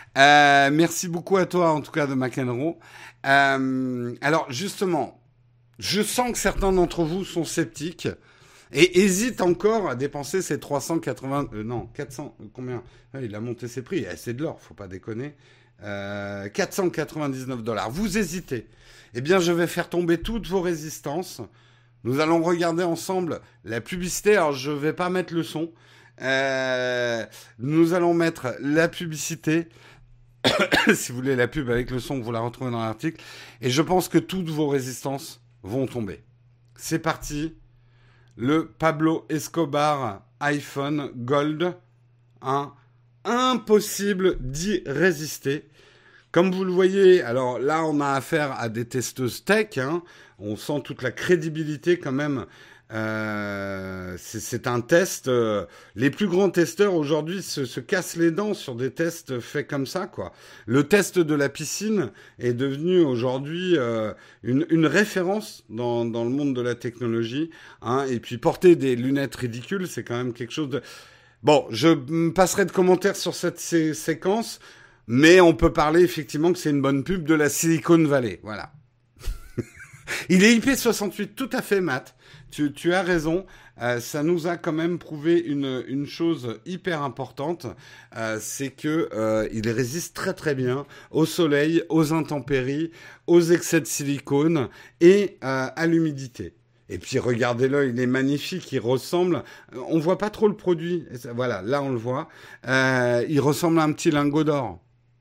Euh, merci beaucoup à toi, en tout cas, de McEnroe. Euh, alors, justement, Je sens que certains d'entre vous sont sceptiques et hésitent encore à dépenser ces trois cent quatre-vingts... Euh, non, quatre cents... Combien? Ah, il a monté ses prix. Eh, c'est de l'or, faut pas déconner. Euh, quatre cent quatre-vingt-dix-neuf dollars. Vous hésitez. Eh bien, je vais faire tomber toutes vos résistances. Nous allons regarder ensemble la publicité. Alors, je vais pas mettre le son. Euh, nous allons mettre la publicité. Si vous voulez la pub avec le son, vous la retrouvez dans l'article. Et je pense que toutes vos résistances vont tomber. C'est parti. Le Pablo Escobar iPhone Gold. Hein, impossible d'y résister. Comme vous le voyez, alors là, on a affaire à des testeuses tech. Hein. On sent toute la crédibilité quand même. Euh, c'est, c'est un test. Euh, les plus grands testeurs aujourd'hui se, se cassent les dents sur des tests faits comme ça, quoi. Le test de la piscine est devenu aujourd'hui euh, une, une référence dans, dans le monde de la technologie. Hein. Et puis porter des lunettes ridicules, c'est quand même quelque chose de... Bon, je me passerai de commentaires sur cette sé- séquence, mais on peut parler effectivement que c'est une bonne pub de la Silicon Valley. Voilà. Il est I P soixante-huit, tout à fait, Matt. Tu, tu as raison. Euh, ça nous a quand même prouvé une, une chose hyper importante. Euh, c'est que euh, il résiste très très bien au soleil, aux intempéries, aux excès de silicone et euh, à l'humidité. Et puis regardez-le, il est magnifique, il ressemble... On voit pas trop le produit. Voilà, là on le voit. Euh, il ressemble à un petit lingot d'or.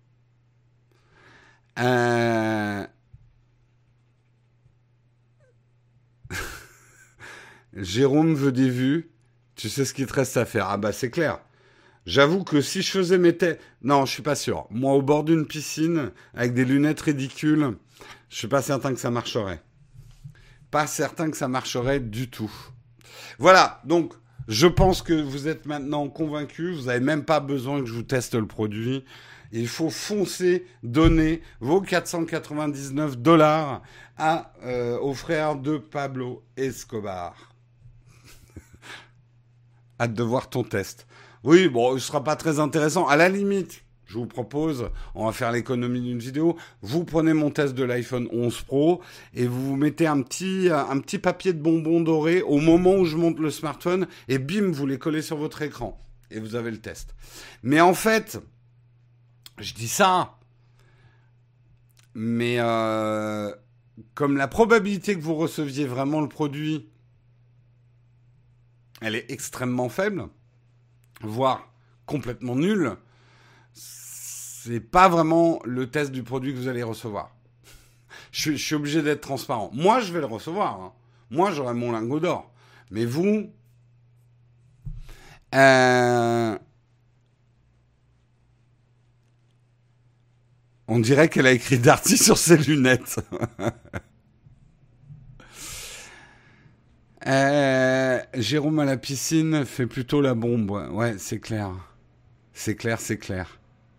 Euh... Jérôme veut des vues. Tu sais ce qu'il te reste à faire. Ah bah c'est clair. J'avoue que si je faisais mes tests... Non, je suis pas sûr. Moi, au bord d'une piscine, avec des lunettes ridicules, je suis pas certain que ça marcherait. Pas certain que ça marcherait du tout. Voilà, donc je pense que vous êtes maintenant convaincus. Vous n'avez même pas besoin que je vous teste le produit. Il faut foncer, donner vos quatre cent quatre-vingt-dix-neuf dollars à, euh, aux frères de Pablo Escobar. Hâte de voir ton test. Oui, bon, ce sera pas très intéressant. À la limite, je vous propose, on va faire l'économie d'une vidéo. Vous prenez mon test de l'iPhone onze Pro et vous vous mettez un petit, un petit papier de bonbon doré au moment où je monte le smartphone et bim, vous les collez sur votre écran et vous avez le test. Mais en fait, je dis ça, mais euh, comme la probabilité que vous receviez vraiment le produit, elle est extrêmement faible, voire complètement nulle, c'est pas vraiment le test du produit que vous allez recevoir. Je suis, je suis obligé d'être transparent. Moi, je vais le recevoir. Hein. Moi, j'aurai mon lingot d'or. Mais vous... Euh... On dirait qu'elle a écrit Darty sur ses lunettes. euh... Jérôme à la piscine fait plutôt la bombe. Ouais, c'est clair. C'est clair, c'est clair.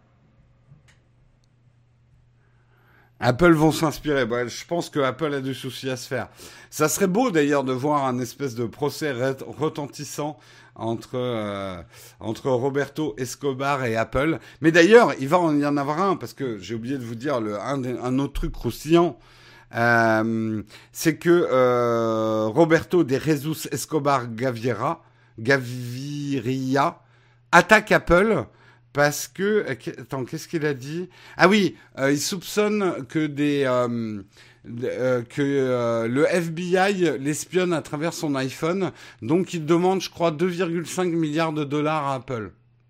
Apple vont s'inspirer. Bon, je pense que Apple a du souci à se faire. Ça serait beau d'ailleurs de voir un espèce de procès retentissant entre euh, entre Roberto Escobar et Apple. Mais d'ailleurs, il va y en avoir un parce que j'ai oublié de vous dire le, un, un autre truc croustillant. Euh, c'est que euh, Roberto de Jesus Escobar Gaviria, Gaviria attaque Apple. Parce que... Attends, qu'est-ce qu'il a dit ? Ah oui, euh, il soupçonne que, des, euh, euh, que euh, le F B I l'espionne à travers son iPhone. Donc, il demande, je crois, deux virgule cinq milliards de dollars à Apple.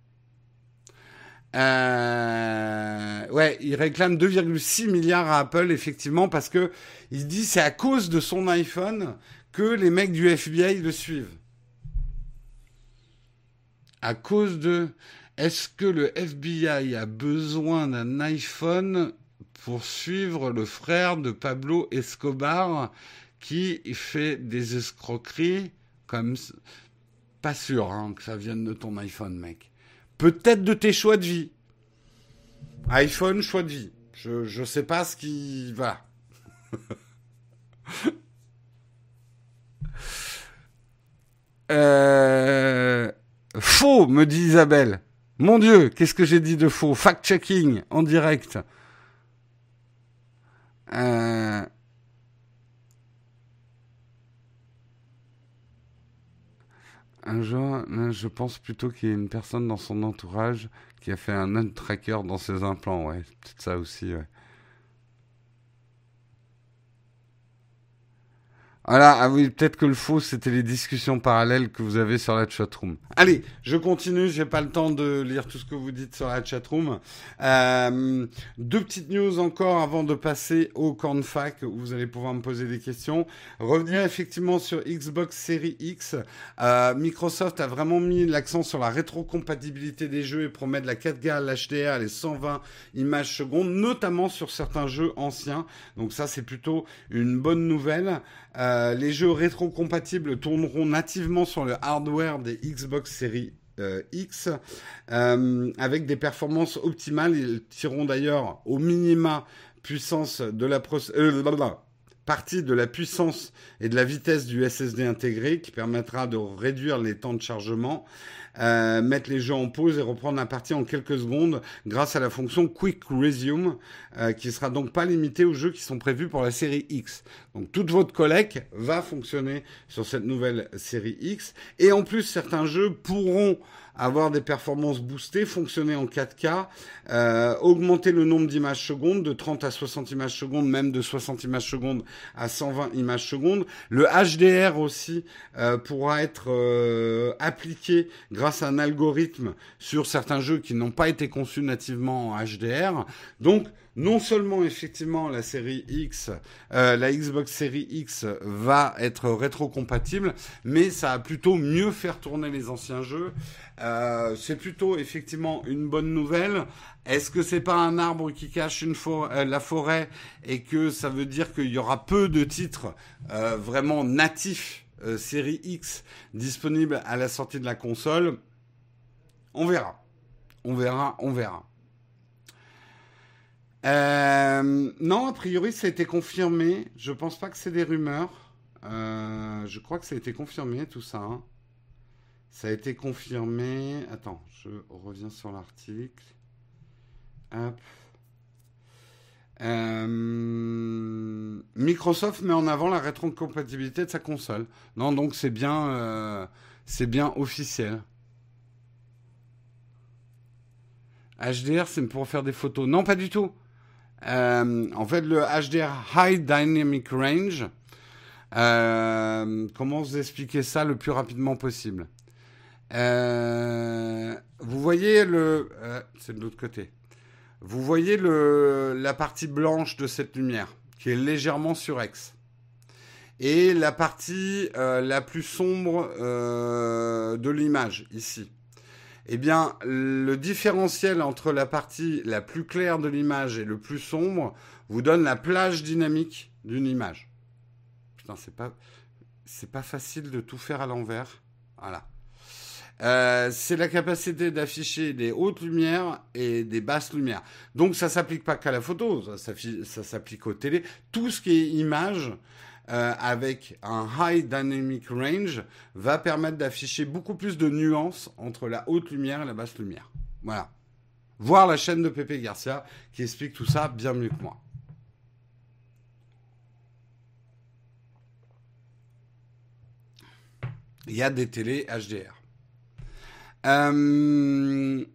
Euh, ouais, il réclame deux virgule six milliards à Apple, effectivement, parce que il dit c'est à cause de son iPhone que les mecs du F B I le suivent. À cause de... Est-ce que le F B I a besoin d'un iPhone pour suivre le frère de Pablo Escobar qui fait des escroqueries comme... Pas sûr hein, que ça vienne de ton iPhone, mec. Peut-être de tes choix de vie. iPhone, choix de vie. Je, je sais pas ce qui... Voilà. euh... Faux, me dit Isabelle. Mon Dieu, qu'est-ce que j'ai dit de faux ? Fact-checking, en direct. Euh... un jour, là, je pense plutôt qu'il y a une personne dans son entourage qui a fait un un-tracker dans ses implants. Ouais, c'est peut-être ça aussi, ouais. Voilà, ah oui, peut-être que le faux, c'était les discussions parallèles que vous avez sur la chatroom. Allez, je continue, j'ai pas le temps de lire tout ce que vous dites sur la chatroom. Euh, deux petites news encore avant de passer au cornfac, où vous allez pouvoir me poser des questions. Revenir effectivement sur Xbox Series X. Euh, Microsoft a vraiment mis l'accent sur la rétrocompatibilité des jeux et promet de la quatre K, l'H D R, les cent vingt images secondes, notamment sur certains jeux anciens. Donc ça, c'est plutôt une bonne nouvelle. Euh, les jeux rétrocompatibles tourneront nativement sur le hardware des Xbox Series euh, X euh, avec des performances optimales. Ils tireront d'ailleurs au minima puissance de la pro- euh, partie de la puissance et de la vitesse du S S D intégré qui permettra de réduire les temps de chargement. Euh, mettre les jeux en pause et reprendre la partie en quelques secondes grâce à la fonction Quick Resume euh, qui sera donc pas limitée aux jeux qui sont prévus pour la série X. Donc toute votre collecte va fonctionner sur cette nouvelle série X et en plus certains jeux pourront avoir des performances boostées, fonctionner en quatre K, euh, augmenter le nombre d'images secondes de trente à soixante images secondes, même de soixante images secondes à cent vingt images secondes. Le H D R aussi euh, pourra être euh, appliqué grâce à un algorithme sur certains jeux qui n'ont pas été conçus nativement en H D R. Donc, non seulement effectivement la série X, euh, la Xbox Series X va être rétrocompatible, mais ça va plutôt mieux faire tourner les anciens jeux. Euh, c'est plutôt effectivement une bonne nouvelle. Est-ce que c'est pas un arbre qui cache une for- euh, la forêt et que ça veut dire qu'il y aura peu de titres euh, vraiment natifs euh, série X disponibles à la sortie de la console? On verra. On verra, on verra. Euh, non, a priori, ça a été confirmé. Je pense pas que c'est des rumeurs. Euh, je crois que ça a été confirmé, tout ça. Hein. Ça a été confirmé. Attends, je reviens sur l'article. Hop. Euh, Microsoft met en avant la rétrocompatibilité de sa console. Non, donc c'est bien, euh, c'est bien officiel. H D R, c'est pour faire des photos. Non, pas du tout. Euh, en fait, le H D R High Dynamic Range, euh, comment vous expliquer ça le plus rapidement possible? euh, Vous voyez le... Euh, c'est de l'autre côté. Vous voyez le, la partie blanche de cette lumière, qui est légèrement surex. Et la partie euh, la plus sombre euh, de l'image, ici. Eh bien, le différentiel entre la partie la plus claire de l'image et le plus sombre vous donne la plage dynamique d'une image. Putain, c'est pas, c'est pas facile de tout faire à l'envers. Voilà. Euh, c'est la capacité d'afficher des hautes lumières et des basses lumières. Donc, ça s'applique pas qu'à la photo, ça, ça, ça s'applique aux télé. Tout ce qui est image... Euh, avec un High Dynamic Range, va permettre d'afficher beaucoup plus de nuances entre la haute lumière et la basse lumière. Voilà. Voir la chaîne de Pépé Garcia qui explique tout ça bien mieux que moi. Il y a des télés H D R. Euh...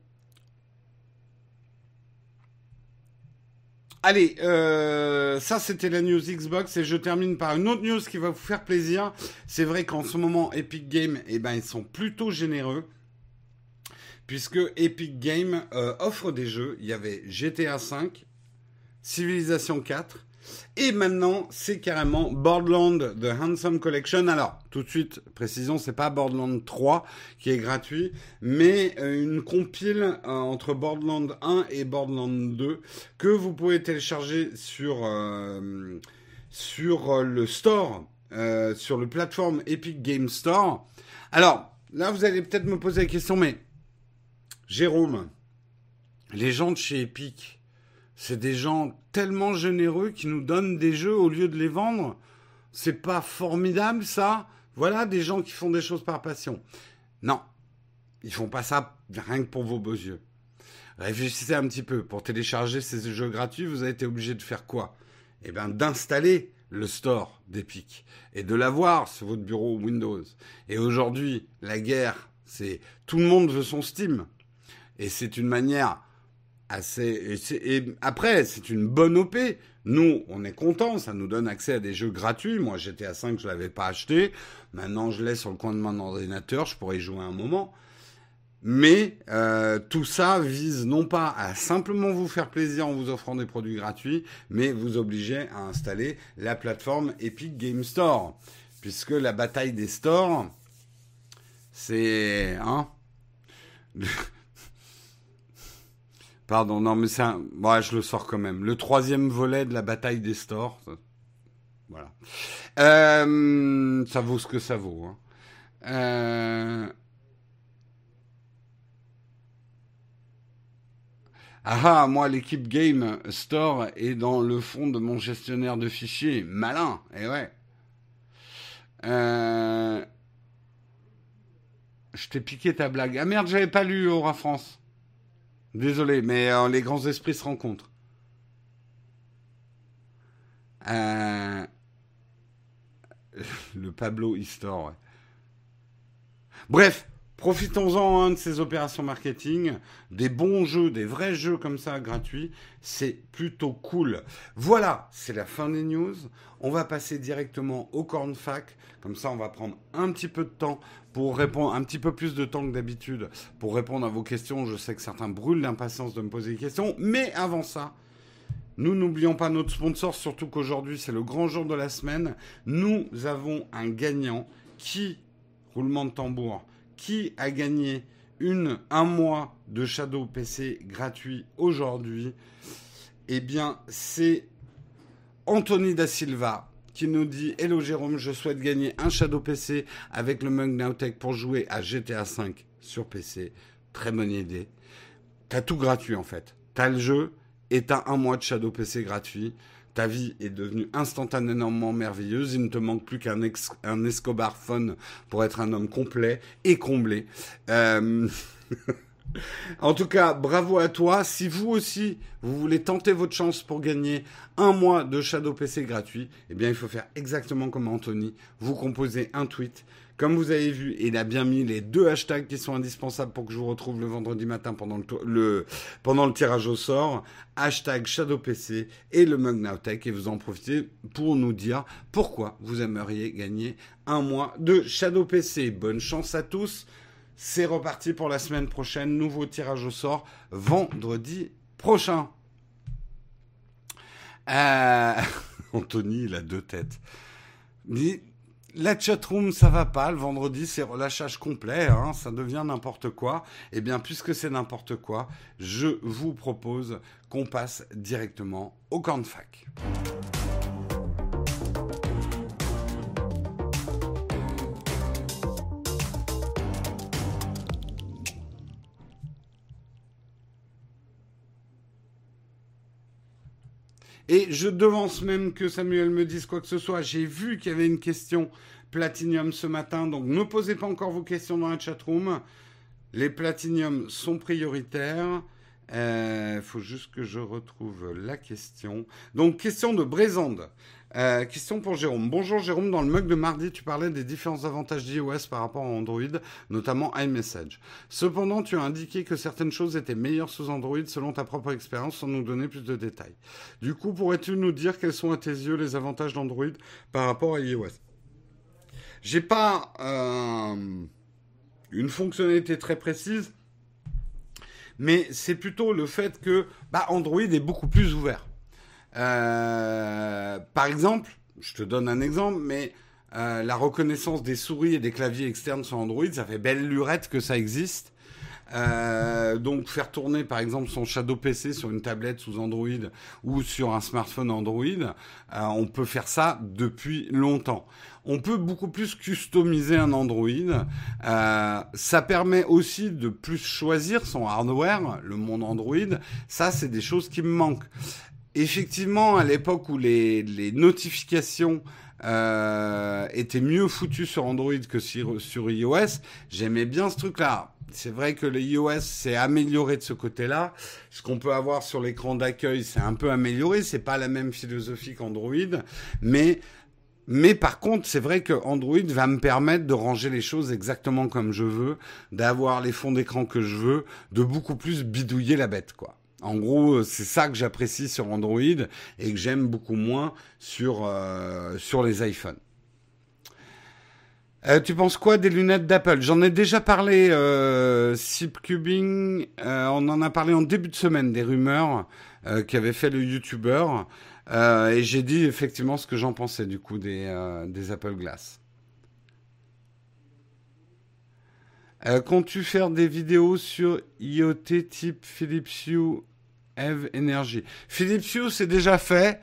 Allez, euh, ça c'était la news Xbox et je termine par une autre news qui va vous faire plaisir. C'est vrai qu'en ce moment Epic Games, eh ben ils sont plutôt généreux puisque Epic Games euh, offre des jeux. Il y avait G T A cinq, Civilization quatre et maintenant c'est carrément Borderlands The Handsome Collection. Alors tout de suite précision, c'est pas Borderlands trois qui est gratuit, mais euh, une compile euh, entre Borderlands un et Borderlands deux que vous pouvez télécharger sur euh, sur euh, le store, euh, sur le plateforme Epic Game Store. Alors là vous allez peut-être me poser la question, mais Jérôme, les gens de chez Epic, c'est des gens tellement généreux qui nous donnent des jeux au lieu de les vendre. C'est pas formidable, ça? Voilà, des gens qui font des choses par passion. Non, ils font pas ça rien que pour vos beaux yeux. Réfléchissez un petit peu. Pour télécharger ces jeux gratuits, vous avez été obligé de faire quoi? Eh bien, d'installer le store d'Epic et de l'avoir sur votre bureau Windows. Et aujourd'hui, la guerre, c'est tout le monde veut son Steam. Et c'est une manière assez... Et, c'est, et après, c'est une bonne O P. Nous, on est contents, ça nous donne accès à des jeux gratuits. Moi, G T A cinq, je ne l'avais pas acheté. Maintenant, je l'ai sur le coin de mon ordinateur, je pourrais y jouer un moment. Mais euh, tout ça vise non pas à simplement vous faire plaisir en vous offrant des produits gratuits, mais vous obliger à installer la plateforme Epic Game Store. Puisque la bataille des stores, c'est... Hein Pardon, non mais c'est un... Bon, je le sors quand même. Le troisième volet de la bataille des stores. Voilà. Euh, ça vaut ce que ça vaut. Hein. Euh... Ah ah, moi, l'équipe Game Store est dans le fond de mon gestionnaire de fichiers. Malin, eh ouais. Euh... Je t'ai piqué ta blague. Ah merde, j'avais pas lu Aura France. Désolé, mais euh, les grands esprits se rencontrent. Euh... Le Pablo Histor, ouais. Bref. Profitons-en hein, de ces opérations marketing, des bons jeux, des vrais jeux comme ça, gratuits, c'est plutôt cool. Voilà, c'est la fin des news. On va passer directement au Cornfac. Comme ça, on va prendre un petit peu de temps pour répondre, un petit peu plus de temps que d'habitude pour répondre à vos questions. Je sais que certains brûlent d'impatience de me poser des questions, mais avant ça, nous n'oublions pas notre sponsor, surtout qu'aujourd'hui, c'est le grand jour de la semaine. Nous avons un gagnant qui, roulement de tambour, qui a gagné une, un mois de Shadow P C gratuit aujourd'hui? Eh bien, c'est Anthony Da Silva qui nous dit « Hello Jérôme, je souhaite gagner un Shadow P C avec le Mug Nowtech pour jouer à G T A cinq sur P C. » Très bonne idée. T'as tout gratuit en fait. T'as le jeu et t'as un mois de Shadow P C gratuit. Ta vie est devenue instantanément merveilleuse. Il ne te manque plus qu'un ex- un Escobar Phone pour être un homme complet et comblé. Euh... En tout cas, bravo à toi. Si vous aussi, vous voulez tenter votre chance pour gagner un mois de Shadow P C gratuit, eh bien, il faut faire exactement comme Anthony. Vous composez un tweet. Comme vous avez vu, il a bien mis les deux hashtags qui sont indispensables pour que je vous retrouve le vendredi matin pendant le, to- le, pendant le tirage au sort. Hashtag ShadowPC et le Mug Nowtech. Et vous en profitez pour nous dire pourquoi vous aimeriez gagner un mois de Shadow P C. Bonne chance à tous. C'est reparti pour la semaine prochaine. Nouveau tirage au sort vendredi prochain. Euh... Anthony, il a deux têtes. Mais... La chatroom, ça va pas. Le vendredi, c'est relâchage complet. Hein, ça devient n'importe quoi. Eh bien, puisque c'est n'importe quoi, je vous propose qu'on passe directement au Cornfac. Et je devance même que Samuel me dise quoi que ce soit. J'ai vu qu'il y avait une question Platinium ce matin, donc ne posez pas encore vos questions dans la chatroom. Les Platinium sont prioritaires. Il euh, faut juste que je retrouve la question. Donc, question de Brésande. Euh, question pour Jérôme. Bonjour Jérôme, dans le mug de mardi, tu parlais des différents avantages d'iOS par rapport à Android, notamment iMessage. Cependant, tu as indiqué que certaines choses étaient meilleures sous Android selon ta propre expérience, sans nous donner plus de détails. Du coup, pourrais-tu nous dire quels sont à tes yeux les avantages d'Android par rapport à iOS? J'ai pas euh, une fonctionnalité très précise, mais c'est plutôt le fait que bah, Android est beaucoup plus ouvert. Euh, par exemple, je te donne un exemple, mais euh, la reconnaissance des souris et des claviers externes sur Android, ça fait belle lurette que ça existe. Euh, donc faire tourner par exemple son Shadow P C sur une tablette sous Android ou sur un smartphone Android, euh, on peut faire ça depuis longtemps. On peut beaucoup plus customiser un Android. Euh, ça permet aussi de plus choisir son hardware, le monde Android. Ça, c'est des choses qui me manquent. Effectivement, à l'époque où les, les notifications euh, étaient mieux foutues sur Android que sur, sur iOS, j'aimais bien ce truc-là. c'est vrai que le iOS s'est amélioré de ce côté-là. Ce qu'on peut avoir sur l'écran d'accueil, c'est un peu amélioré. C'est pas la même philosophie qu'Android, mais mais par contre, c'est vrai que Android va me permettre de ranger les choses exactement comme je veux, d'avoir les fonds d'écran que je veux, de beaucoup plus bidouiller la bête, quoi. En gros, c'est ça que j'apprécie sur Android et que j'aime beaucoup moins sur euh, sur les iPhones. Euh, tu penses quoi des lunettes d'Apple? J'en ai déjà parlé, euh, Zipcubing, euh, on en a parlé en début de semaine, des rumeurs euh, qu'avait fait le YouTuber, euh, et j'ai dit effectivement ce que j'en pensais du coup des, euh, des Apple Glass. Euh, comptes-tu faire des vidéos sur IoT type Philips Hue Eve Energy? Philips Hue, c'est déjà fait.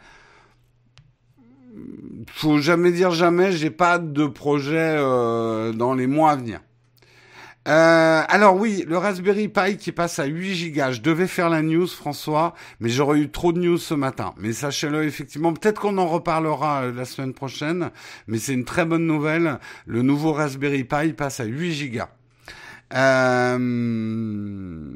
Faut jamais dire jamais, j'ai pas de projet euh, dans les mois à venir. Euh, alors oui, le Raspberry Pi qui passe à huit gigas. Je devais faire la news, François, mais j'aurais eu trop de news ce matin. Mais sachez-le, effectivement, peut-être qu'on en reparlera euh, la semaine prochaine, mais c'est une très bonne nouvelle. Le nouveau Raspberry Pi passe à huit gigas. Euh...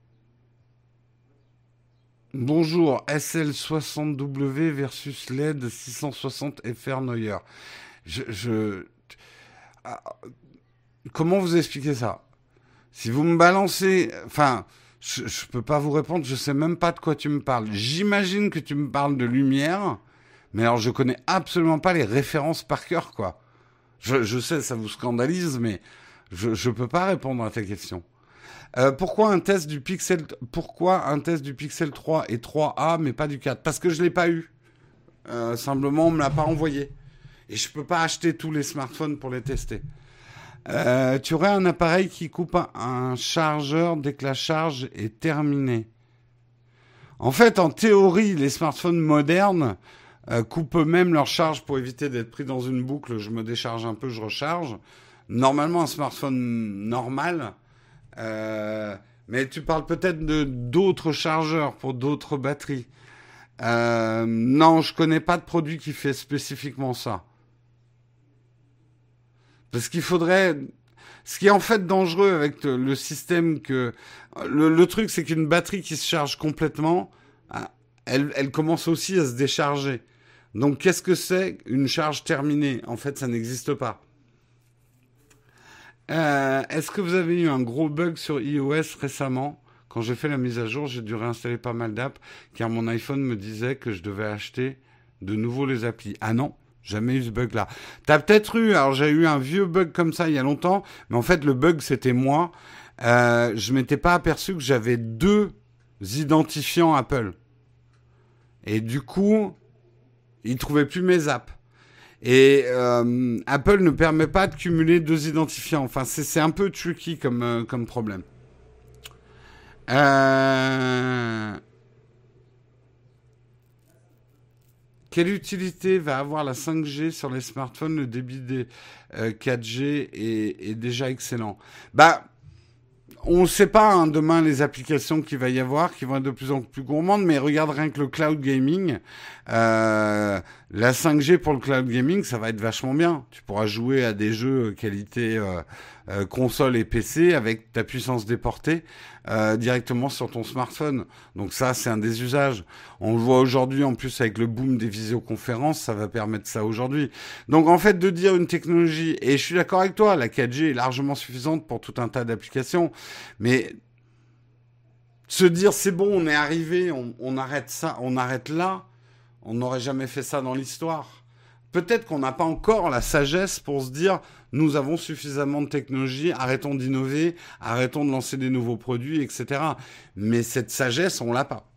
Bonjour, S L soixante W versus L E D six cent soixante F R Neuer. Je, je... Ah, comment vous expliquer ça? Si vous me balancez... Enfin, je, je peux pas vous répondre, je sais même pas de quoi tu me parles. J'imagine que tu me parles de lumière, mais alors je connais absolument pas les références par cœur, quoi. Je, je sais, ça vous scandalise, mais je, je peux pas répondre à ta question. Euh, pourquoi un test du Pixel pourquoi un test du Pixel trois et trois A mais pas du quatre? Parce que je l'ai pas eu. Euh, simplement on me l'a pas envoyé et je peux pas acheter tous les smartphones pour les tester. Euh, tu aurais un appareil qui coupe un, un chargeur dès que la charge est terminée. En fait, en théorie, les smartphones modernes euh, coupent eux-mêmes leur charge pour éviter d'être pris dans une boucle. Je me décharge un peu, je recharge. Normalement, un smartphone normal. Euh, mais tu parles peut-être de d'autres chargeurs pour d'autres batteries. Euh, non, je connais pas de produit qui fait spécifiquement ça. Parce qu'il faudrait... Ce qui est en fait dangereux avec le système que... Le, le truc, c'est qu'une batterie qui se charge complètement, elle, elle commence aussi à se décharger. Donc, qu'est-ce que c'est une charge terminée? En fait, ça n'existe pas. Euh, est-ce que vous avez eu un gros bug sur iOS récemment? Quand j'ai fait la mise à jour, j'ai dû réinstaller pas mal d'apps, car mon iPhone me disait que je devais acheter de nouveau les applis. Ah non, jamais eu ce bug-là. T'as peut-être eu, alors j'ai eu un vieux bug comme ça il y a longtemps, mais en fait le bug c'était moi. Euh, je m'étais pas aperçu que j'avais deux identifiants Apple. Et du coup, il trouvait plus mes apps. Et euh, Apple ne permet pas de cumuler deux identifiants. Enfin, c'est, c'est un peu tricky comme, euh, comme problème. Euh... Quelle utilité va avoir la cinq G sur les smartphones? Le débit des euh, quatre G est, est déjà excellent. Bah, on ne sait pas hein, demain les applications qu'il va y avoir, qui vont être de plus en plus gourmandes, mais regarde rien que le cloud gaming. Euh, la cinq G pour le cloud gaming, ça va être vachement bien. Tu pourras jouer à des jeux qualité euh, euh, console et P C avec ta puissance déportée euh, directement sur ton smartphone. Donc ça, c'est un des usages. On le voit aujourd'hui en plus avec le boom des visioconférences, ça va permettre ça aujourd'hui. Donc en fait, de dire une technologie, et je suis d'accord avec toi, la quatre G est largement suffisante pour tout un tas d'applications, mais se dire c'est bon, on est arrivé, on, on arrête ça, on arrête là, on n'aurait jamais fait ça dans l'histoire. Peut-être qu'on n'a pas encore la sagesse pour se dire nous avons suffisamment de technologie, arrêtons d'innover, arrêtons de lancer des nouveaux produits, et cetera. Mais cette sagesse, on l'a pas.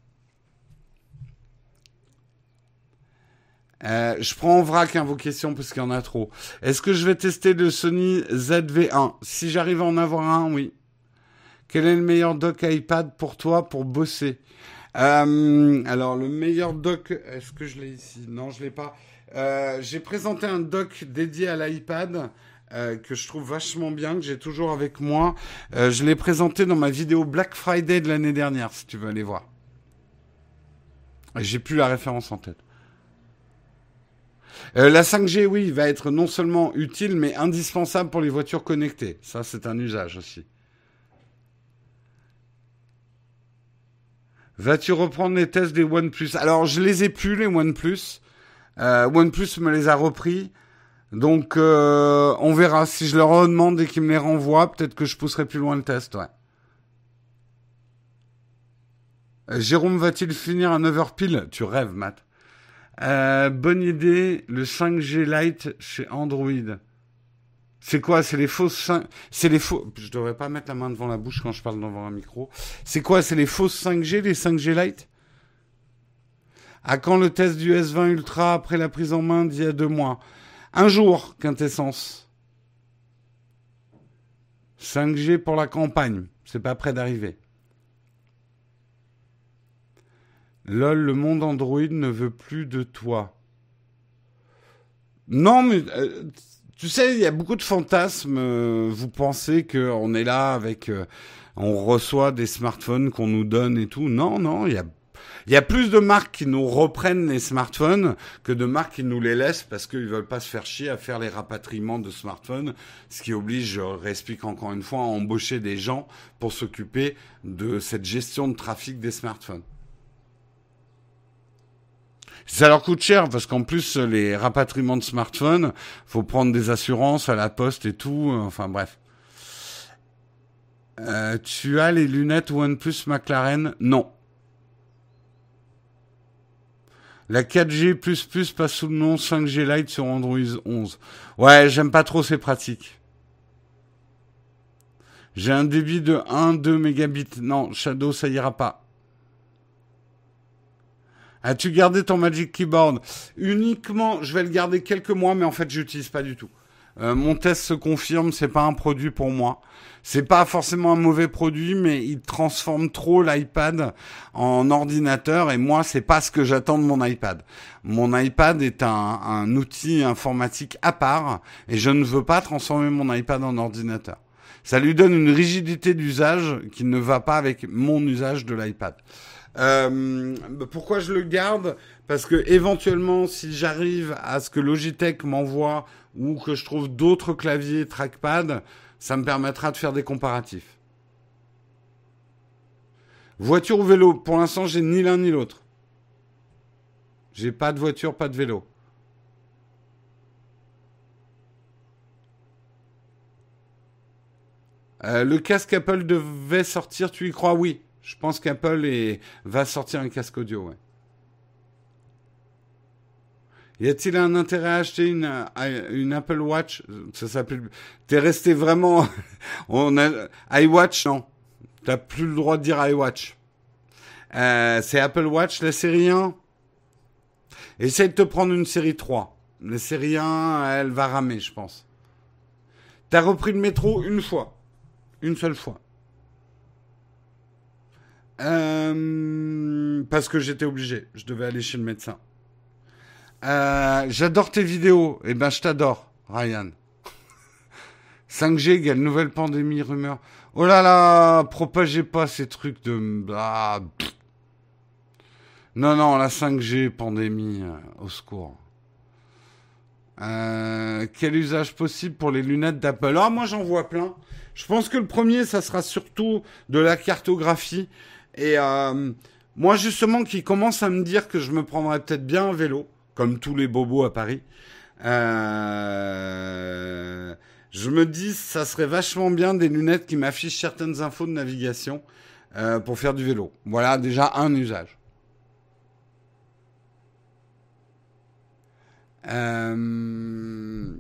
Euh, je prends en vrac hein, vos questions parce qu'il y en a trop. Est-ce que je vais tester le Sony Z V un? Si j'arrive à en avoir un, oui. Quel est le meilleur dock iPad pour toi pour bosser? euh, Alors, le meilleur dock, est-ce que je l'ai ici? Non, je l'ai pas. Euh, j'ai présenté un dock dédié à l'iPad euh, que je trouve vachement bien, que j'ai toujours avec moi. Euh, je l'ai présenté dans ma vidéo Black Friday de l'année dernière, si tu veux aller voir. J'ai plus la référence en tête. Euh, la cinq G, oui, va être non seulement utile, mais indispensable pour les voitures connectées. Ça, c'est un usage aussi. Vas-tu reprendre les tests des OnePlus? Alors, je les ai plus, les OnePlus. Euh, OnePlus me les a repris. Donc, euh, on verra. Si je leur redemande et qu'ils me les renvoient, peut-être que je pousserai plus loin le test, ouais. Euh, Jérôme va-t-il finir à neuf heures pile? Tu rêves, Matt. Euh, bonne idée, le cinq G Lite chez Android. C'est quoi? C'est les fausses cinq... C'est les faux... Je devrais pas mettre la main devant la bouche quand je parle devant un micro. C'est quoi? C'est les fausses cinq G, les cinq G Lite? À quand le test du S vingt Ultra après la prise en main d'il y a deux mois? Un jour, quintessence. cinq G pour la campagne. C'est pas près d'arriver. Lol, le monde Android ne veut plus de toi. Non, mais... Euh, tu sais, il y a beaucoup de fantasmes. Euh, vous pensez qu'on est là avec... Euh, on reçoit des smartphones qu'on nous donne et tout. Non, non, il y a... Il y a plus de marques qui nous reprennent les smartphones que de marques qui nous les laissent parce qu'ils veulent pas se faire chier à faire les rapatriements de smartphones, ce qui oblige, je réexplique encore une fois, à embaucher des gens pour s'occuper de cette gestion de trafic des smartphones. Ça leur coûte cher parce qu'en plus, les rapatriements de smartphones, faut prendre des assurances à la poste et tout. Enfin bref. Euh, tu as les lunettes OnePlus McLaren? Non. La quatre G plus plus passe sous le nom cinq G Lite sur Android onze. Ouais, j'aime pas trop ces pratiques. J'ai un débit de un à deux mégabits. Non, Shadow, ça ira pas. As-tu gardé ton Magic Keyboard? Uniquement, je vais le garder quelques mois, mais en fait, j'utilise pas du tout. Euh, mon test se confirme, c'est pas un produit pour moi. C'est pas forcément un mauvais produit, mais il transforme trop l'iPad en ordinateur et moi, c'est pas ce que j'attends de mon iPad. Mon iPad est un, un outil informatique à part et je ne veux pas transformer mon iPad en ordinateur. Ça lui donne une rigidité d'usage qui ne va pas avec mon usage de l'iPad. Euh, pourquoi je le garde? Parce que éventuellement, si j'arrive à ce que Logitech m'envoie ou que je trouve d'autres claviers trackpad, ça me permettra de faire des comparatifs. Voiture ou vélo? Pour l'instant, j'ai ni l'un ni l'autre. J'ai pas de voiture, pas de vélo. Euh, le casque Apple devait sortir, tu y crois? Oui. Je pense qu'Apple est... va sortir un casque audio, ouais. Y a-t-il un intérêt à acheter une, une Apple Watch? Ça s'appelle... T'es resté vraiment... On a... iWatch, non. T'as plus le droit de dire iWatch. Euh, c'est Apple Watch, la série un. Essaye de te prendre une série trois. La série un, elle va ramer, je pense. T'as repris le métro une fois. Une seule fois. Euh, parce que j'étais obligé. Je devais aller chez le médecin. Euh, j'adore tes vidéos. Eh ben, je t'adore, Ryan. cinq G égale nouvelle pandémie, rumeur. Oh là là, propagez pas ces trucs de... Ah, non, non, la cinq G, pandémie, euh, au secours. Euh, quel usage possible pour les lunettes d'Apple? Ah, moi, j'en vois plein. Je pense que le premier, ça sera surtout de la cartographie. Et euh, moi, justement, qui commence à me dire que je me prendrais peut-être bien un vélo, comme tous les bobos à Paris. Euh, je me dis, ça serait vachement bien des lunettes qui m'affichent certaines infos de navigation euh, pour faire du vélo. Voilà, déjà un usage. Euh...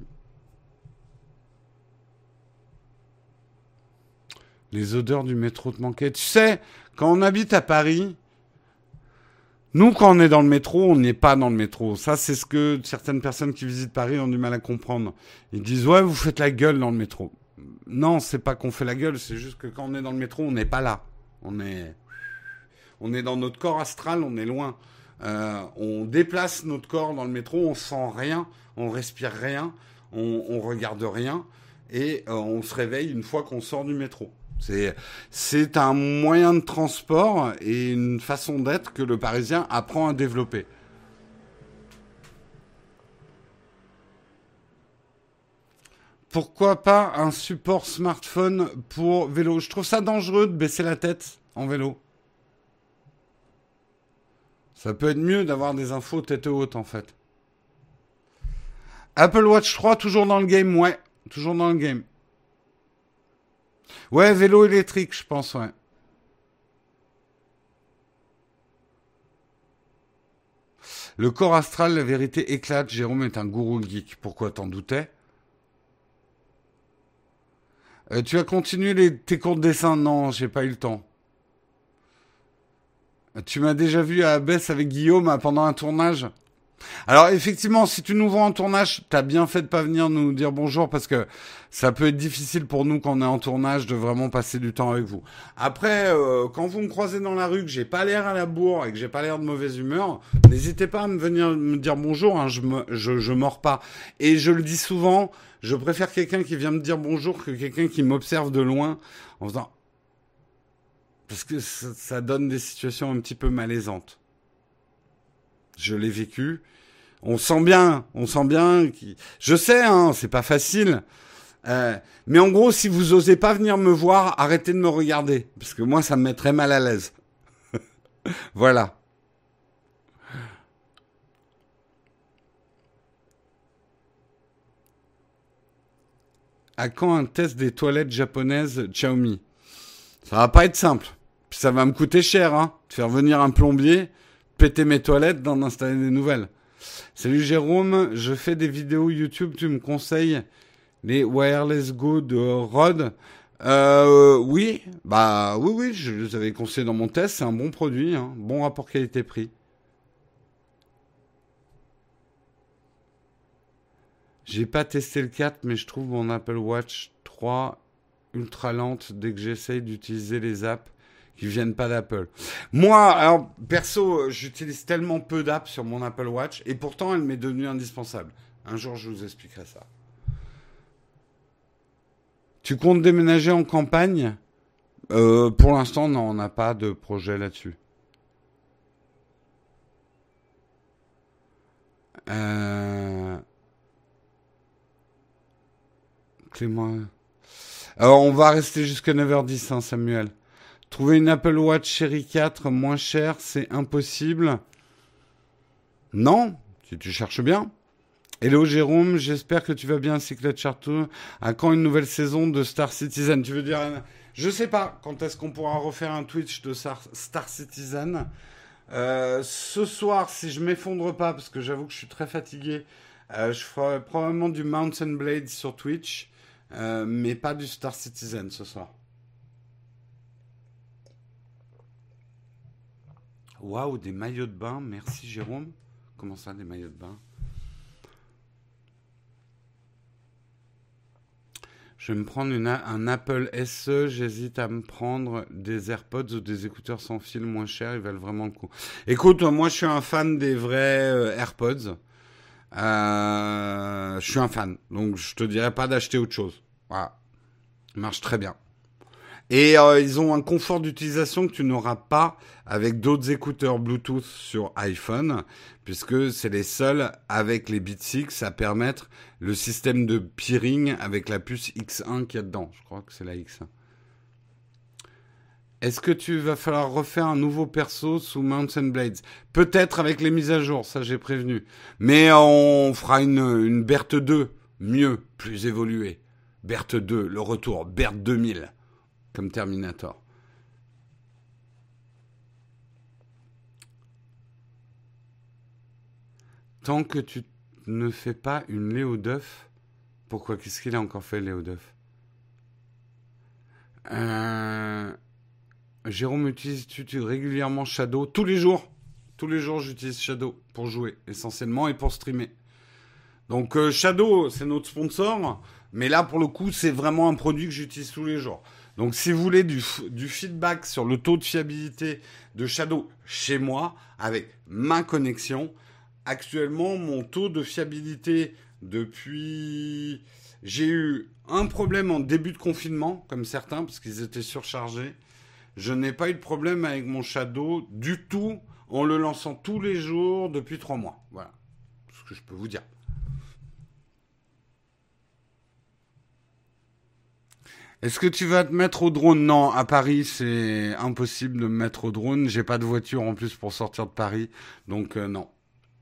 Les odeurs du métro te manquaient. Tu sais, quand on habite à Paris, nous, quand on est dans le métro, on n'est pas dans le métro. Ça, c'est ce que certaines personnes qui visitent Paris ont du mal à comprendre. Ils disent, ouais, vous faites la gueule dans le métro. Non, c'est pas qu'on fait la gueule, c'est juste que quand on est dans le métro, on n'est pas là. On est, on est dans notre corps astral, on est loin. Euh, on déplace notre corps dans le métro, on sent rien, on respire rien, on, on regarde rien, et euh, on se réveille une fois qu'on sort du métro. C'est, c'est un moyen de transport et une façon d'être que le Parisien apprend à développer. Pourquoi pas un support smartphone pour vélo? Je trouve ça dangereux de baisser la tête en vélo. Ça peut être mieux d'avoir des infos tête haute, en fait. Apple Watch trois, toujours dans le game, ouais. Toujours dans le game. Ouais, vélo électrique, je pense, ouais. Le corps astral, la vérité éclate. Jérôme est un gourou geek. Pourquoi t'en doutais? euh, Tu as continué les, tes cours de dessin? Non, j'ai pas eu le temps. Tu m'as déjà vu à Abbesse avec Guillaume pendant un tournage? Alors effectivement, si tu nous vois en tournage, t'as bien fait de pas venir nous dire bonjour parce que ça peut être difficile pour nous quand on est en tournage de vraiment passer du temps avec vous. Après, euh, quand vous me croisez dans la rue, que j'ai pas l'air à la bourre et que j'ai pas l'air de mauvaise humeur, n'hésitez pas à me venir me dire bonjour. Hein, je me, je, je mords pas. Et je le dis souvent, je préfère quelqu'un qui vient me dire bonjour que quelqu'un qui m'observe de loin en faisant parce que ça, ça donne des situations un petit peu malaisantes. Je l'ai vécu. On sent bien, on sent bien. Qu'... Je sais, hein, c'est pas facile. Euh, mais en gros, si vous osez pas venir me voir, arrêtez de me regarder. Parce que moi, ça me mettrait mal à l'aise. Voilà. À quand un test des toilettes japonaises Xiaomi? Ça va pas être simple. Puis ça va me coûter cher, hein. De faire venir un plombier, péter mes toilettes, d'en installer des nouvelles. Salut Jérôme, je fais des vidéos YouTube, tu me conseilles les Wireless Go de Rode? euh, Oui, bah oui, oui, je les avais conseillés dans mon test, c'est un bon produit, hein, bon rapport qualité-prix. J'ai pas testé le quatre, mais je trouve mon Apple Watch trois ultra lente dès que j'essaye d'utiliser les apps qui viennent pas d'Apple. Moi, alors, perso, j'utilise tellement peu d'apps sur mon Apple Watch, et pourtant, elle m'est devenue indispensable. Un jour, je vous expliquerai ça. Tu comptes déménager en campagne? euh, Pour l'instant, non, on n'a pas de projet là-dessus. Euh... Clément... Alors, on va rester jusqu'à neuf heures dix, hein, Samuel. Trouver une Apple Watch Série quatre moins chère, c'est impossible. Non, si tu cherches bien. Hello Jérôme, j'espère que tu vas bien, Cyclette Chartou. À quand une nouvelle saison de Star Citizen? Tu veux dire... Je sais pas quand est-ce qu'on pourra refaire un Twitch de Star, Star Citizen. Euh, ce soir, si je m'effondre pas, parce que j'avoue que je suis très fatigué, euh, je ferai probablement du Mountain Blade sur Twitch, euh, mais pas du Star Citizen ce soir. Waouh, des maillots de bain, merci Jérôme. Comment ça, des maillots de bain? Je vais me prendre une, un Apple S E, j'hésite à me prendre des AirPods ou des écouteurs sans fil moins chers, ils valent vraiment le coup. Écoute, moi je suis un fan des vrais euh, AirPods. Euh, je suis un fan, donc je te dirais pas d'acheter autre chose. Voilà, ils marchent très bien. Et euh, ils ont un confort d'utilisation que tu n'auras pas avec d'autres écouteurs Bluetooth sur iPhone, puisque c'est les seuls avec les Beats X à permettre le système de peering avec la puce X un qu'il y a dedans. Je crois que c'est la X un. Est-ce que tu vas falloir refaire un nouveau perso sous Mountain Blades? Peut-être avec les mises à jour, ça j'ai prévenu. Mais on fera une, une Berthe deux, mieux, plus évoluée. Berthe deux, le retour, Berthe deux mille. Comme Terminator. Tant que tu ne fais pas une Léo Duff, pourquoi? Qu'est-ce qu'il a encore fait, Léo Duff? euh... Jérôme, utilises-tu régulièrement Shadow? Tous les jours. Tous les jours, j'utilise Shadow pour jouer, essentiellement, et pour streamer. Donc, euh, Shadow, c'est notre sponsor. Mais là, pour le coup, c'est vraiment un produit que j'utilise tous les jours. Donc, si vous voulez du, du feedback sur le taux de fiabilité de Shadow chez moi, avec ma connexion, actuellement, mon taux de fiabilité depuis... J'ai eu un problème en début de confinement, comme certains, parce qu'ils étaient surchargés. Je n'ai pas eu de problème avec mon Shadow du tout, en le lançant tous les jours depuis trois mois. Voilà ce que je peux vous dire. Est-ce que tu vas te mettre au drone? Non, à Paris, c'est impossible de me mettre au drone. J'ai pas de voiture en plus pour sortir de Paris, donc euh, non.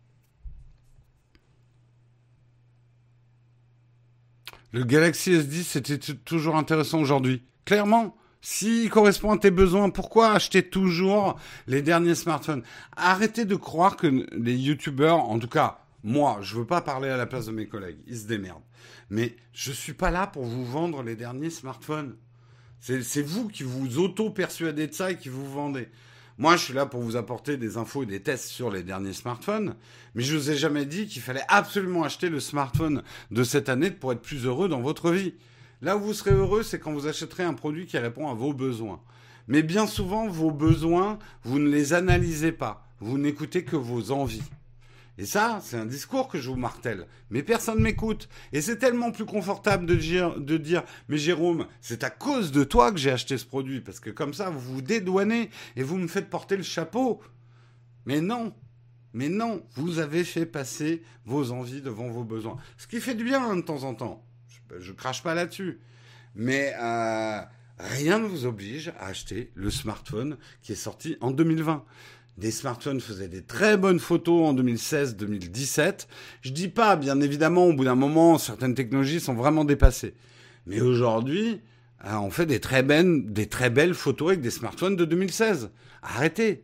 Le Galaxy S dix, c'était t- toujours intéressant aujourd'hui. Clairement, s'il correspond à tes besoins, pourquoi acheter toujours les derniers smartphones? Arrêtez de croire que n- les youtubeurs, en tout cas, moi, je veux pas parler à la place de mes collègues, ils se démerdent. Mais je suis pas là pour vous vendre les derniers smartphones. C'est, c'est vous qui vous auto-persuadez de ça et qui vous vendez. Moi, je suis là pour vous apporter des infos et des tests sur les derniers smartphones, mais je vous ai jamais dit qu'il fallait absolument acheter le smartphone de cette année pour être plus heureux dans votre vie. Là où vous serez heureux, c'est quand vous achèterez un produit qui répond à vos besoins. Mais bien souvent, vos besoins, vous ne les analysez pas. Vous n'écoutez que vos envies. Et ça, c'est un discours que je vous martèle. Mais personne ne m'écoute. Et c'est tellement plus confortable de dire, de dire, mais Jérôme, c'est à cause de toi que j'ai acheté ce produit. Parce que comme ça, vous vous dédouanez et vous me faites porter le chapeau. Mais non. Mais non. Vous avez fait passer vos envies devant vos besoins. Ce qui fait du bien hein, de temps en temps. Je, je crache pas là-dessus. Mais euh, rien ne vous oblige à acheter le smartphone qui est sorti en deux mille vingt. Des smartphones faisaient des très bonnes photos en deux mille seize deux mille dix-sept. Je dis pas, bien évidemment, au bout d'un moment, certaines technologies sont vraiment dépassées. Mais aujourd'hui, euh, on fait des très, belles, des très belles photos avec des smartphones de deux mille seize. Arrêtez.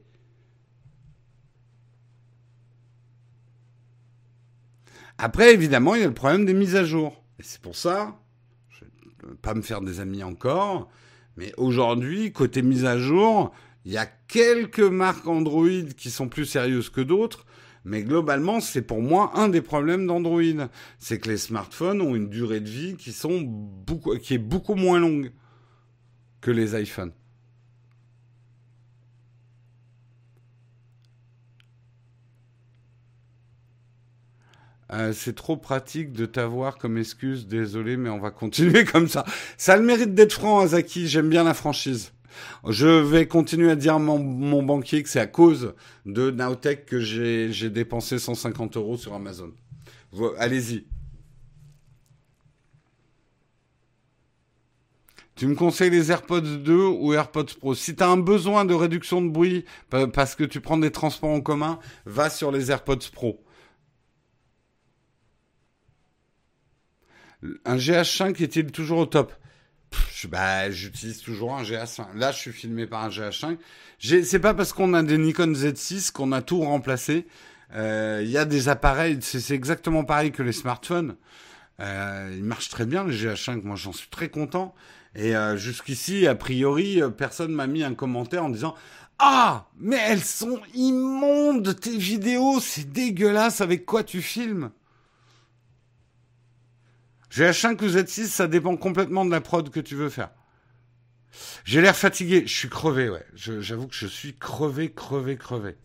Après, évidemment, il y a le problème des mises à jour. Et c'est pour ça, je ne vais pas me faire des amis encore, mais aujourd'hui, côté mise à jour, il y a quelques marques Android qui sont plus sérieuses que d'autres, mais globalement, c'est pour moi un des problèmes d'Android. C'est que les smartphones ont une durée de vie qui, sont beaucoup, qui est beaucoup moins longue que les iPhones. Euh, c'est trop pratique de t'avoir comme excuse, désolé, mais on va continuer comme ça. Ça a le mérite d'être franc, Azaki, j'aime bien la franchise. Je vais continuer à dire à mon, mon banquier que c'est à cause de Nowtech que j'ai, j'ai dépensé cent cinquante euros sur Amazon. Vo- Allez-y. Tu me conseilles les AirPods deux ou AirPods Pro? Si tu as un besoin de réduction de bruit pa- parce que tu prends des transports en commun, va sur les AirPods Pro. Un G H cinq est-il toujours au top? Pff, je- bah, j'utilise toujours un G H cinq. Là, je suis filmé par un G H cinq. J'ai, c'est pas parce qu'on a des Nikon Z six qu'on a tout remplacé. Euh, Il y a des appareils, c'est, c'est exactement pareil que les smartphones. Euh, ils marchent très bien, les G H cinq. Moi, j'en suis très content. Et euh, jusqu'ici, a priori, euh, personne m'a mis un commentaire en disant «Ah, mais elles sont immondes, tes vidéos, c'est dégueulasse, avec quoi tu filmes?» G H cinq ou Z six, ça dépend complètement de la prod que tu veux faire. J'ai l'air fatigué, je suis crevé, ouais. Je- j'avoue que je suis crevé, crevé, crevé.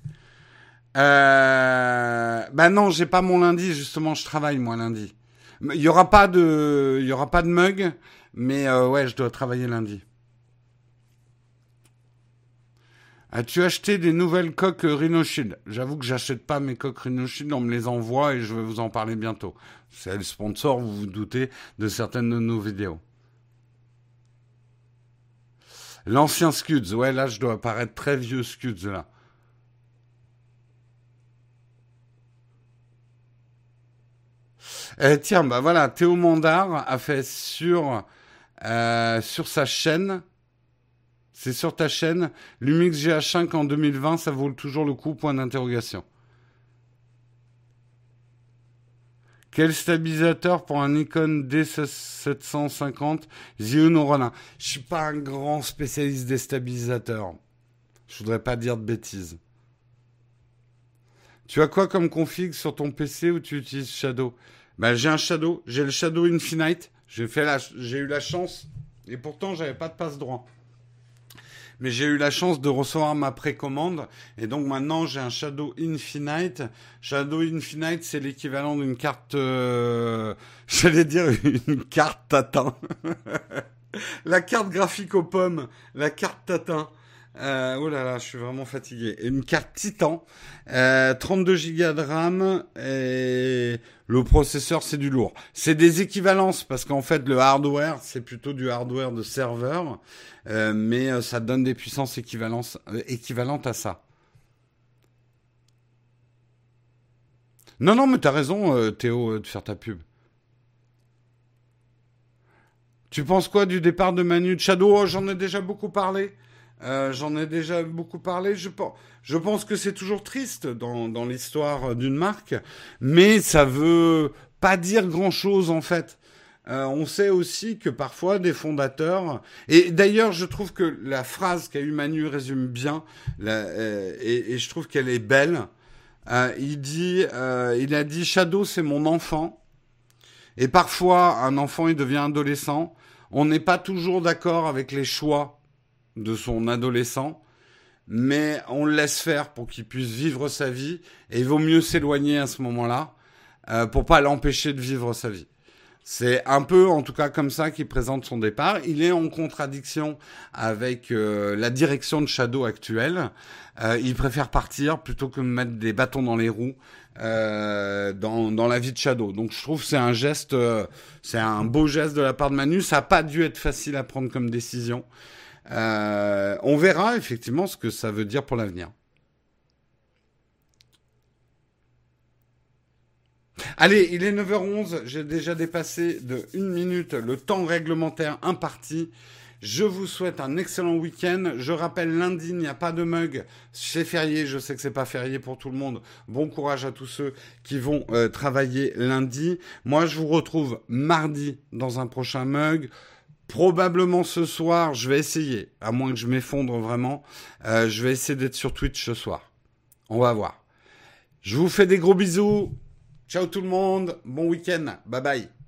Euh... Bah non, j'ai pas mon lundi, justement, je travaille moi lundi. Il y aura pas de, il y aura pas de mug, mais euh, ouais, je dois travailler lundi. As-tu acheté des nouvelles coques Rhino Shield? J'avoue que j'achète pas mes coques Rhino Shield, on me les envoie et je vais vous en parler bientôt. C'est le sponsor, vous vous doutez, de certaines de nos vidéos. L'ancien Scuds, ouais, là, je dois paraître très vieux Scuds, là. Eh, tiens, bah voilà, Théo Mandar a fait sur, euh, sur sa chaîne, c'est sur ta chaîne, Lumix G H cinq en deux mille vingt, ça vaut toujours le coup, point d'interrogation. Quel stabilisateur pour un Nikon D sept cent cinquante Zhiyun ou Ronin? Je suis pas un grand spécialiste des stabilisateurs. Je voudrais pas dire de bêtises. Tu as quoi comme config sur ton P C où tu utilises Shadow? Bah, j'ai un Shadow, j'ai le Shadow Infinite. J'ai fait la, j'ai eu la chance, et pourtant j'avais pas de passe droit. Mais j'ai eu la chance de recevoir ma précommande, et donc maintenant j'ai un Shadow Infinite. Shadow Infinite, c'est l'équivalent d'une carte, euh, j'allais dire une carte Tatin. La carte graphique aux pommes, la carte Tatin. Euh, oh là là, je suis vraiment fatigué. Une carte Titan, euh, trente-deux gigas de RAM et le processeur c'est du lourd. C'est des équivalences parce qu'en fait le hardware c'est plutôt du hardware de serveur, euh, mais euh, ça donne des puissances équivalences, euh, équivalentes à ça. Non non mais t'as raison euh, Théo euh, de faire ta pub. Tu penses quoi du départ de Manu de Shadow? Oh, j'en ai déjà beaucoup parlé. Euh, j'en ai déjà beaucoup parlé. Je pense, je pense que c'est toujours triste dans, dans l'histoire d'une marque, mais ça veut pas dire grand-chose en fait. Euh, on sait aussi que parfois des fondateurs, et d'ailleurs je trouve que la phrase qu'a eu Manu résume bien, la- euh, et, et je trouve qu'elle est belle. Euh, il dit, euh, il a dit Shadow c'est mon enfant. Et parfois, un enfant, il devient adolescent. On n'est pas toujours d'accord avec les choix de son adolescent, mais on le laisse faire pour qu'il puisse vivre sa vie. Et il vaut mieux s'éloigner à ce moment-là euh, pour pas l'empêcher de vivre sa vie. C'est un peu, en tout cas, comme ça qu'il présente son départ. Il est en contradiction avec euh, la direction de Shadow actuelle. Euh, il préfère partir plutôt que de mettre des bâtons dans les roues euh, dans, dans la vie de Shadow. Donc je trouve que c'est un geste, euh, c'est un beau geste de la part de Manu. Ça n'a pas dû être facile à prendre comme décision. Euh, on verra effectivement ce que ça veut dire pour l'avenir. Allez, il est neuf heures onze, j'ai déjà dépassé de une minute le temps réglementaire imparti. Je vous souhaite un excellent week-end. Je rappelle, lundi, il n'y a pas de mug. C'est férié, je sais que c'est pas férié pour tout le monde. Bon courage à tous ceux qui vont euh, travailler lundi. Moi, je vous retrouve mardi dans un prochain mug. Probablement ce soir, je vais essayer, à moins que je m'effondre vraiment, euh, je vais essayer d'être sur Twitch ce soir. On va voir. Je vous fais des gros bisous. Ciao tout le monde. Bon week-end. Bye bye.